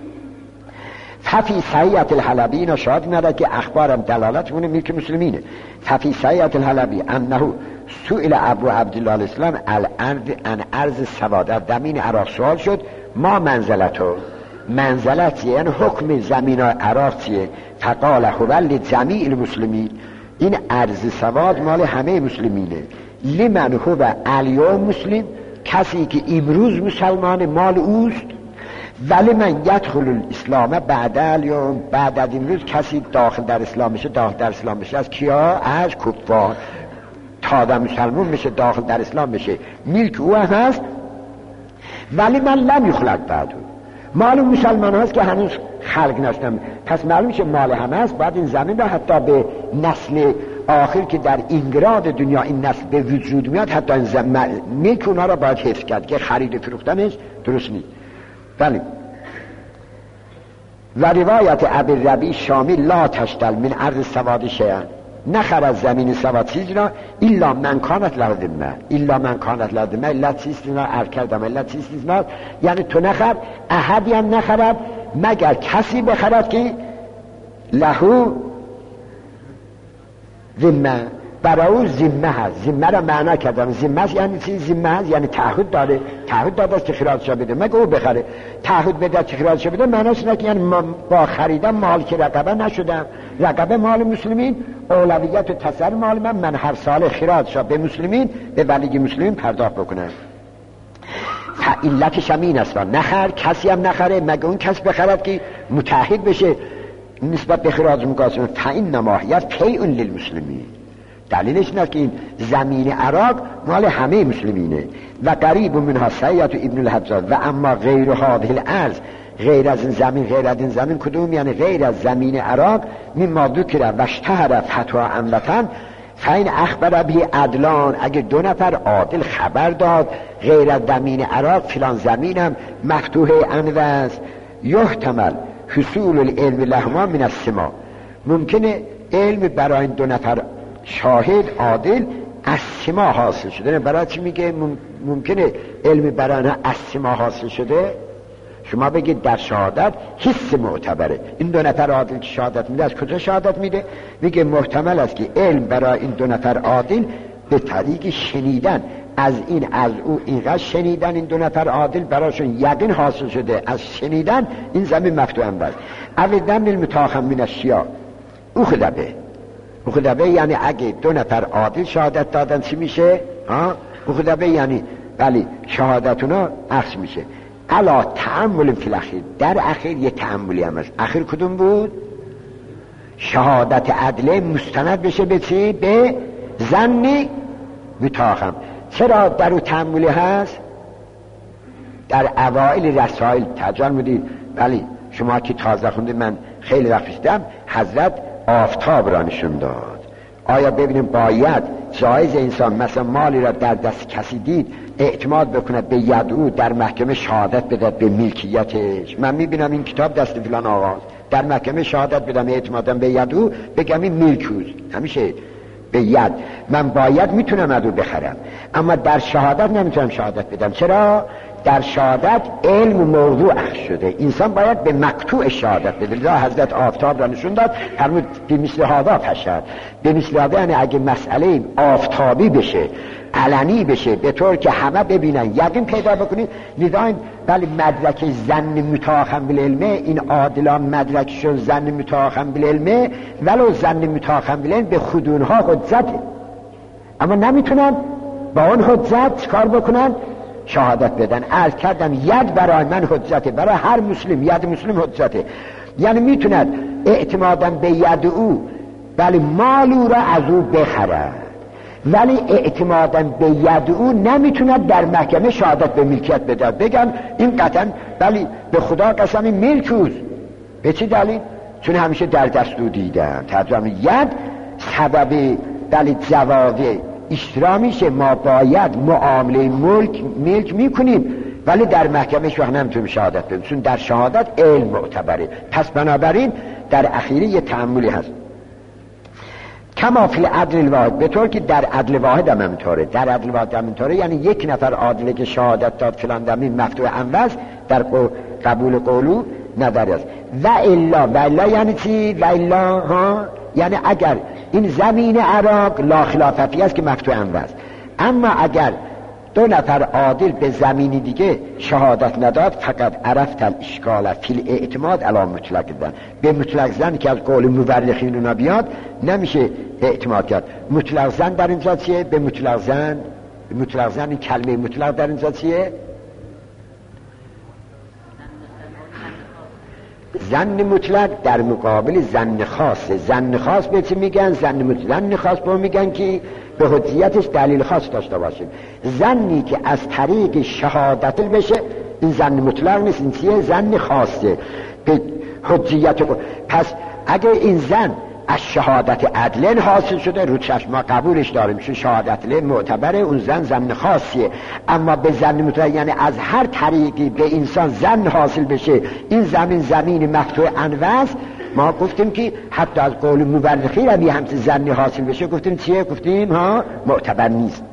ففی صحیحة الحلبی، اینا شاهد نداره که اخبارم دلالت مونه ملک مسلمینه. ففی صحیحة الحلبی انه سئل ابو عبدالله الاسلام الارض ان ارض سواد، در زمین عراق سوال شد ما منزلتو، منزلتیه، یعنی حکم زمین عراق چیه؟ فقال هو جمیع المسلمین، این ارض سواد مال همه مسلمینه. لمن هو الیوم مسلم، کسی که امروز مسلمان مال اوست. ولی من یدخل الاسلام بعد الیوم، بعد از امروز کسی داخل در اسلام بشه، داخل در اسلام بشه از کیا؟ از کفار. تا مسلمان بشه داخل در اسلام بشه ملک او هست. ولی من لم یخلق بعدو، مال مسلمان هست که هنوز خلق نشدم، پس معلوم میشه مال همه هست. باید این زمین را حتی به نسل آخر که در انقراض دنیا این نسل به وجود میاد، حتی این ملک اونا را باید حفظ کرد که خرید فروختنش درست نیست. بله. و روایت ابی ربیع شامی لا تشتل من ارض سواد شیئا، نخر از زمین سواد چیزی را الا من کانت له ذمه، الا من کانت له ذمه، الا چیزی را ارکردم، الا چیزی را، یعنی تو نخر، احدی هم نخرد مگر کسی بخرد که له ذمه، برای او ذمه هست. ذمه را معنا کردم، ذمه یعنی چی؟ ذمه هست یعنی تعهد داره، تعهد داده است که خراجشو بده، مگه او بخره. تعهد بده که خراجشو بده معناش اینه که یعنی با خریدم مال که رقبه نشدم، رقبه مال مسلمین، اولویت و تصر مال من هر سال خراجشو به مسلمین، به ولی مسلمین پرداخت بکنم. علتش هم این است نخر، کسی هم نخره مگه اون کس بخرد که متحد بشه نسبت به خراج مقاسم. فإن نماهیت پیء للمسلمین، دلیلش اینه که این زمین عراق مال همه مسلمینه. و قریب منها سیعت ابن الحجاج و اما غیر هذه الارض، غیر از این زمین، غیر از این زمین کدوم؟ یعنی غیر از زمین عراق مما ذکر و اشتهر فتوی اموطن فین اخبر به عدلان، اگه دو نفر عادل خبر داد غیر از زمین عراق فلان زمینم مفتوح انوز، یحتمل حصول العلم لهما من السما، ممکنه علم برای این دو نفر شاهد عادل از سما حاصل شده. برای چی میگه ممکنه علم برای از سما حاصل شده؟ شما بگید در شهادت حس معتبره، این دو نفر عادل که شهادت میده از کجا شهادت میده؟ میگه محتمل است که علم برای این دو نفر عادل به طریق شنیدن از او اینقدر شنیدن، این دو نفر عادل براشون یقین حاصل شده از شنیدن این زمین مفتوح انباز. اولدن المتاخم من الشیعه او خدابه یعنی اگه دو نفر عادل شهادت دادن چی میشه؟ او خدابه یعنی بله شهادتونا اخذ میشه. علا تعمل فی الاخیر، در اخیر یه تعملی هم هست. اخیر کدوم بود؟ شهادت عدله مستند بشه به چی؟ به ظن متاخم. چرا در او تعملی هست؟ در اوائل رسائل ترجمه میدید. بله شما که تازه خوندید، من خیلی وقت پیشدم حضرت آفتاب را نشون داد. آیا ببینیم باید جایز انسان مثلا مالی را در دست کسی دید اعتماد بکند به ید او در محکمه شهادت بدهد به ملکیتش؟ من میبینم این کتاب دست فلان آقاست، در محکمه شهادت بدم اعتمادم به ید او، بگم این ملکوز همیشه به ید، من باید میتونم از او بخرم، اما در شهادت نمیتونم شهادت بدم. چرا؟ در شهادت علم موضوع اخذ شده، انسان باید به مقطوع شهادت بده. لذا حضرت آفتاب را نشون داد، فرمود به مثل هذا فشد، به مثل هذا یعنی اگه مسئله آفتابی بشه، علنی بشه، به طور که همه ببینن، یقین پیدا بکنید. لذا این بله مدرک زن متاخم بالعلمه، این عادلان مدرکشون زن متاخم بالعلمه، ولو زن متاخم بالعلم به خودونها حجته، اما نمیتونن با اون حجت کار بکنن، شهادت بدن. عرض کردم ید برای من حجته، برای هر مسلم ید مسلم حجته، یعنی میتوند اعتمادم به ید او ولی مال او را از او بخرد، ولی اعتمادم به ید او نمیتوند در محکمه شهادت به ملکیت بده، بگم این قطعا ولی به خدا قسم این ملک اوست. به چه دلیل؟ چون همیشه در دست او دیدم. ترجمه ید سبب دلیل جواز اشترا میشه، ما باید معامله ملک میکنیم ولی در محکمه شوخ نمیتونیم شهادت بدیم، چون در شهادت علم معتبره. پس بنابراین در اخیری یه تعملی هست. کما فی العدل الواحد، به طور که در عدل واحد هم همینطوره. در عدل واحد هم همینطوره، یعنی یک نفر عادله که شهادت داد فلان زمین مفتوح انوز، در قبول قولو نداری است. و الا یعنی چی؟ و الا ها یعنی اگر این زمین عراق لا خلافتی است که مفتوح انوز، اما اگر 2 نفر عادل به زمینی دیگه شهادت نداد، فقط عرفت الاشکال فی الاعتماد علی مطلق زن. به مطلق زن که از قول مورخین اونا بیاد نمیشه اعتماد کرد. مطلق زن در اینجا چیه؟ به مطلق زن این کلمه مطلق در اینجا چیه؟ زن مطلق در مقابل زن خاصه. زن خاص به چی میگن؟ زن خاص به میگن که به حجیتش دلیل خاص داشته باشه. زنی که از طریق شهادت بشه این زن مطلق نیست، این چیه؟ زن خاصه به حجیت. پس اگه این زن از شهادت عدلن حاصل شده رو چشم ما قبولش داریم، چون شهادت عدلن معتبره، اون زن خاصیه. اما به زن مطلق یعنی از هر طریقی به انسان زن حاصل بشه، این زمین مفتوح انوز، ما گفتیم که حتی از قول مورخین هم یه همچین زنی حاصل بشه گفتیم چیه؟ گفتیم معتبر نیست.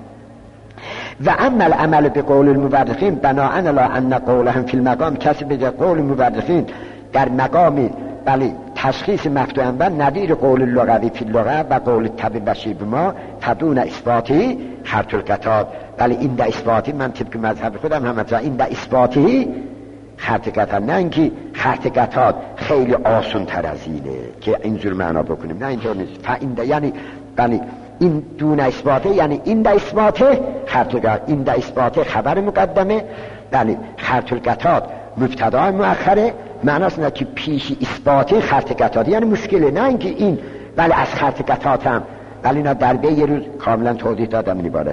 و اما العمل به قول المورخین بناء علی ان قولهم فی المقام، کسی به قول مورخین در مقام بله تشخیص مفتوح انوز نظیر قول لغوی فی اللغه و قول طب بشیر ما فدون اثباتی خرط القطاد. بله این در اثباتی من طبق مذهب خودم همه این در اثباتی خرط قطاد، نه اینکه خرط قطاد خیلی آسان تر از اینه که اینجور معنا بکنیم، نه اینطور نیست. یعنی بله این دون اثباته یعنی این در اثباته خرط قطاد، این در اثباته خبر مقدمه، بله خرط القطاد مبتدا مؤخره، معناست نه که پیش اثباتی خرط قطاد یعنی مشکله، نه اینکه این بله از خرط قطاد هم بله اینا در به یه روز کاملا توضیح دادم این عبارت.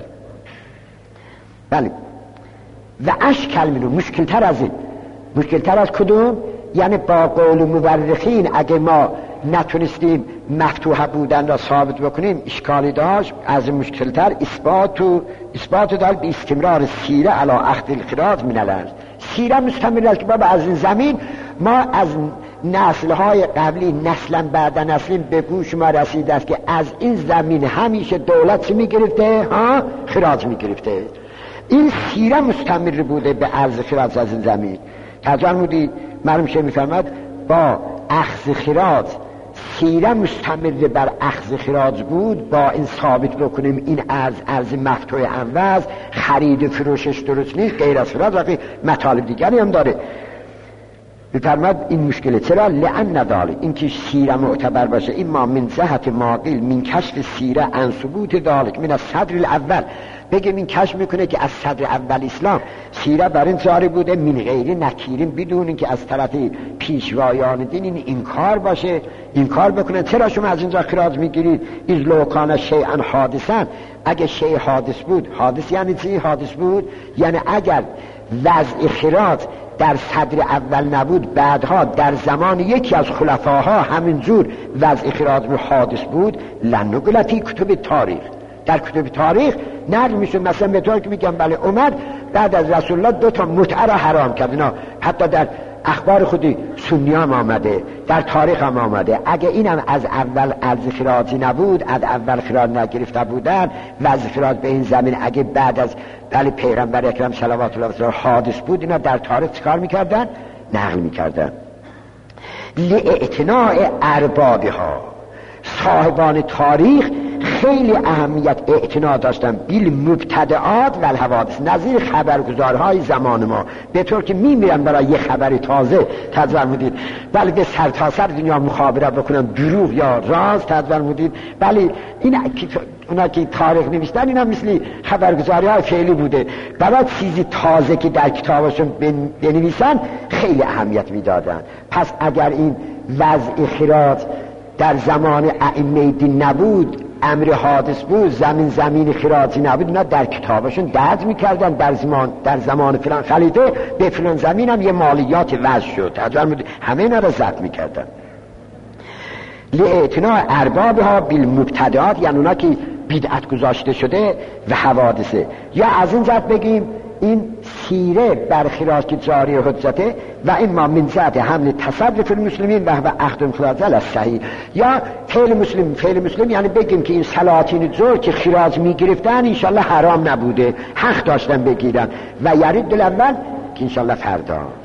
بله و اشکل منو مشکل تر از این، مشکل تر از کدوم؟ یعنی با قول مورخین اگه ما نتونستیم مفتوح بودن را ثابت بکنیم اشکالی داشت، از مشکل تر اثبات دار به استمرار سیره علی اخذ الخراج من الارض. سیره مستمر است که بابا از این زمین ما از نسل‌های قبلی نسلا بعد نسل به گوش ما رسیده است که از این زمین همیشه دولت میگرفته خراج میگرفته. این سیره مستمر بوده به عرض خراج از این زمین. تجربه مرحوم شیخ میفرماد با اخذ خراج سیره مستمر بر اخذ خراج بود، با این ثابت بکنیم این ارز مفتوح انوز خرید فروشش درست نیست غیر از خراج و مطالب دیگری هم داره. میفرماد این مشکله. چرا؟ لأن نداره این که سیره معتبر باشه این ما من جهت ماقیل من کشف سیره عن ثبوت دالک من از صدر الاول، بگیم این کشف میکنه که از صدر اول اسلام سیره بر این جاری بوده من غیر نکیرین، بدون اینکه از طرف پیشوایان دین این انکار باشه، انکار بکنه. چرا شما از اینجا خراج میگیرید؟ از لو کان شیئا حادثا، اگه شیء حادث بود. حادث یعنی چی؟ حادث بود یعنی اگر وضع خراج در صدر اول نبود، بعدها در زمان یکی از خلفاها همینجور وضع خراج حادث بود، لنقل فی کتب تاریخ، در کتب تاریخ نقل میشه. مثلا به طور که میگم بله عمر بعد از رسول الله 2 متعه را حرام کرد، اینا حتی در اخبار خودی سنی هم آمده، در تاریخ هم آمده. اگه اینم از اول از خراجی نبود، از اول خراج نگرفته بودن، وضع خراج به این زمین اگه بعد از بله پیغمبر اکرم صلوات الله علیه حادث بود، اینا در تاریخ چیکار میکردن؟ نقل میکردن. لاعتناء اربابها، صاحبان تاریخ خیلی اهمیت اعتنا داشتن بیل مبتدعات و الحوادث، نظیر خبرگزارهای زمان ما، به طور که میمیرن برای یه خبر تازه تدور مدید بله به سرتاسر دنیا مخابره بکنن دروغ یا راز تدور مدید. بله این اونا که تاریخ نوشتن اینا مثل خبرگزاری های فعلی بوده، برای چیزی تازه که در کتابشون بنویسن خیلی اهمیت میدادن. پس اگر این وضع خراج در زمان ائمه دین نبود، امر حادث بود، زمین خراجی نبود، اینا در کتابشون درج میکردن در زمان فلان خلیفه به فلان زمین هم یه مالیات وضع شد، همه اینا را ضبط میکردن. لاعتناء اربابها بالمبتدعات، یعنی اونا که بدعت گذاشته شده و حوادثه. یا از این جهت بگیم این سیره بر خراج که جاری حجته و این ما من جهت حمل تصرف المسلمین و اخذ خراج علی الصحیح. یا فعل مسلم یعنی بگیم که این سلاطین زور که خراج میگرفتن انشالله حرام نبوده، حق داشتن بگیرن. و یرید الاول که انشالله فردا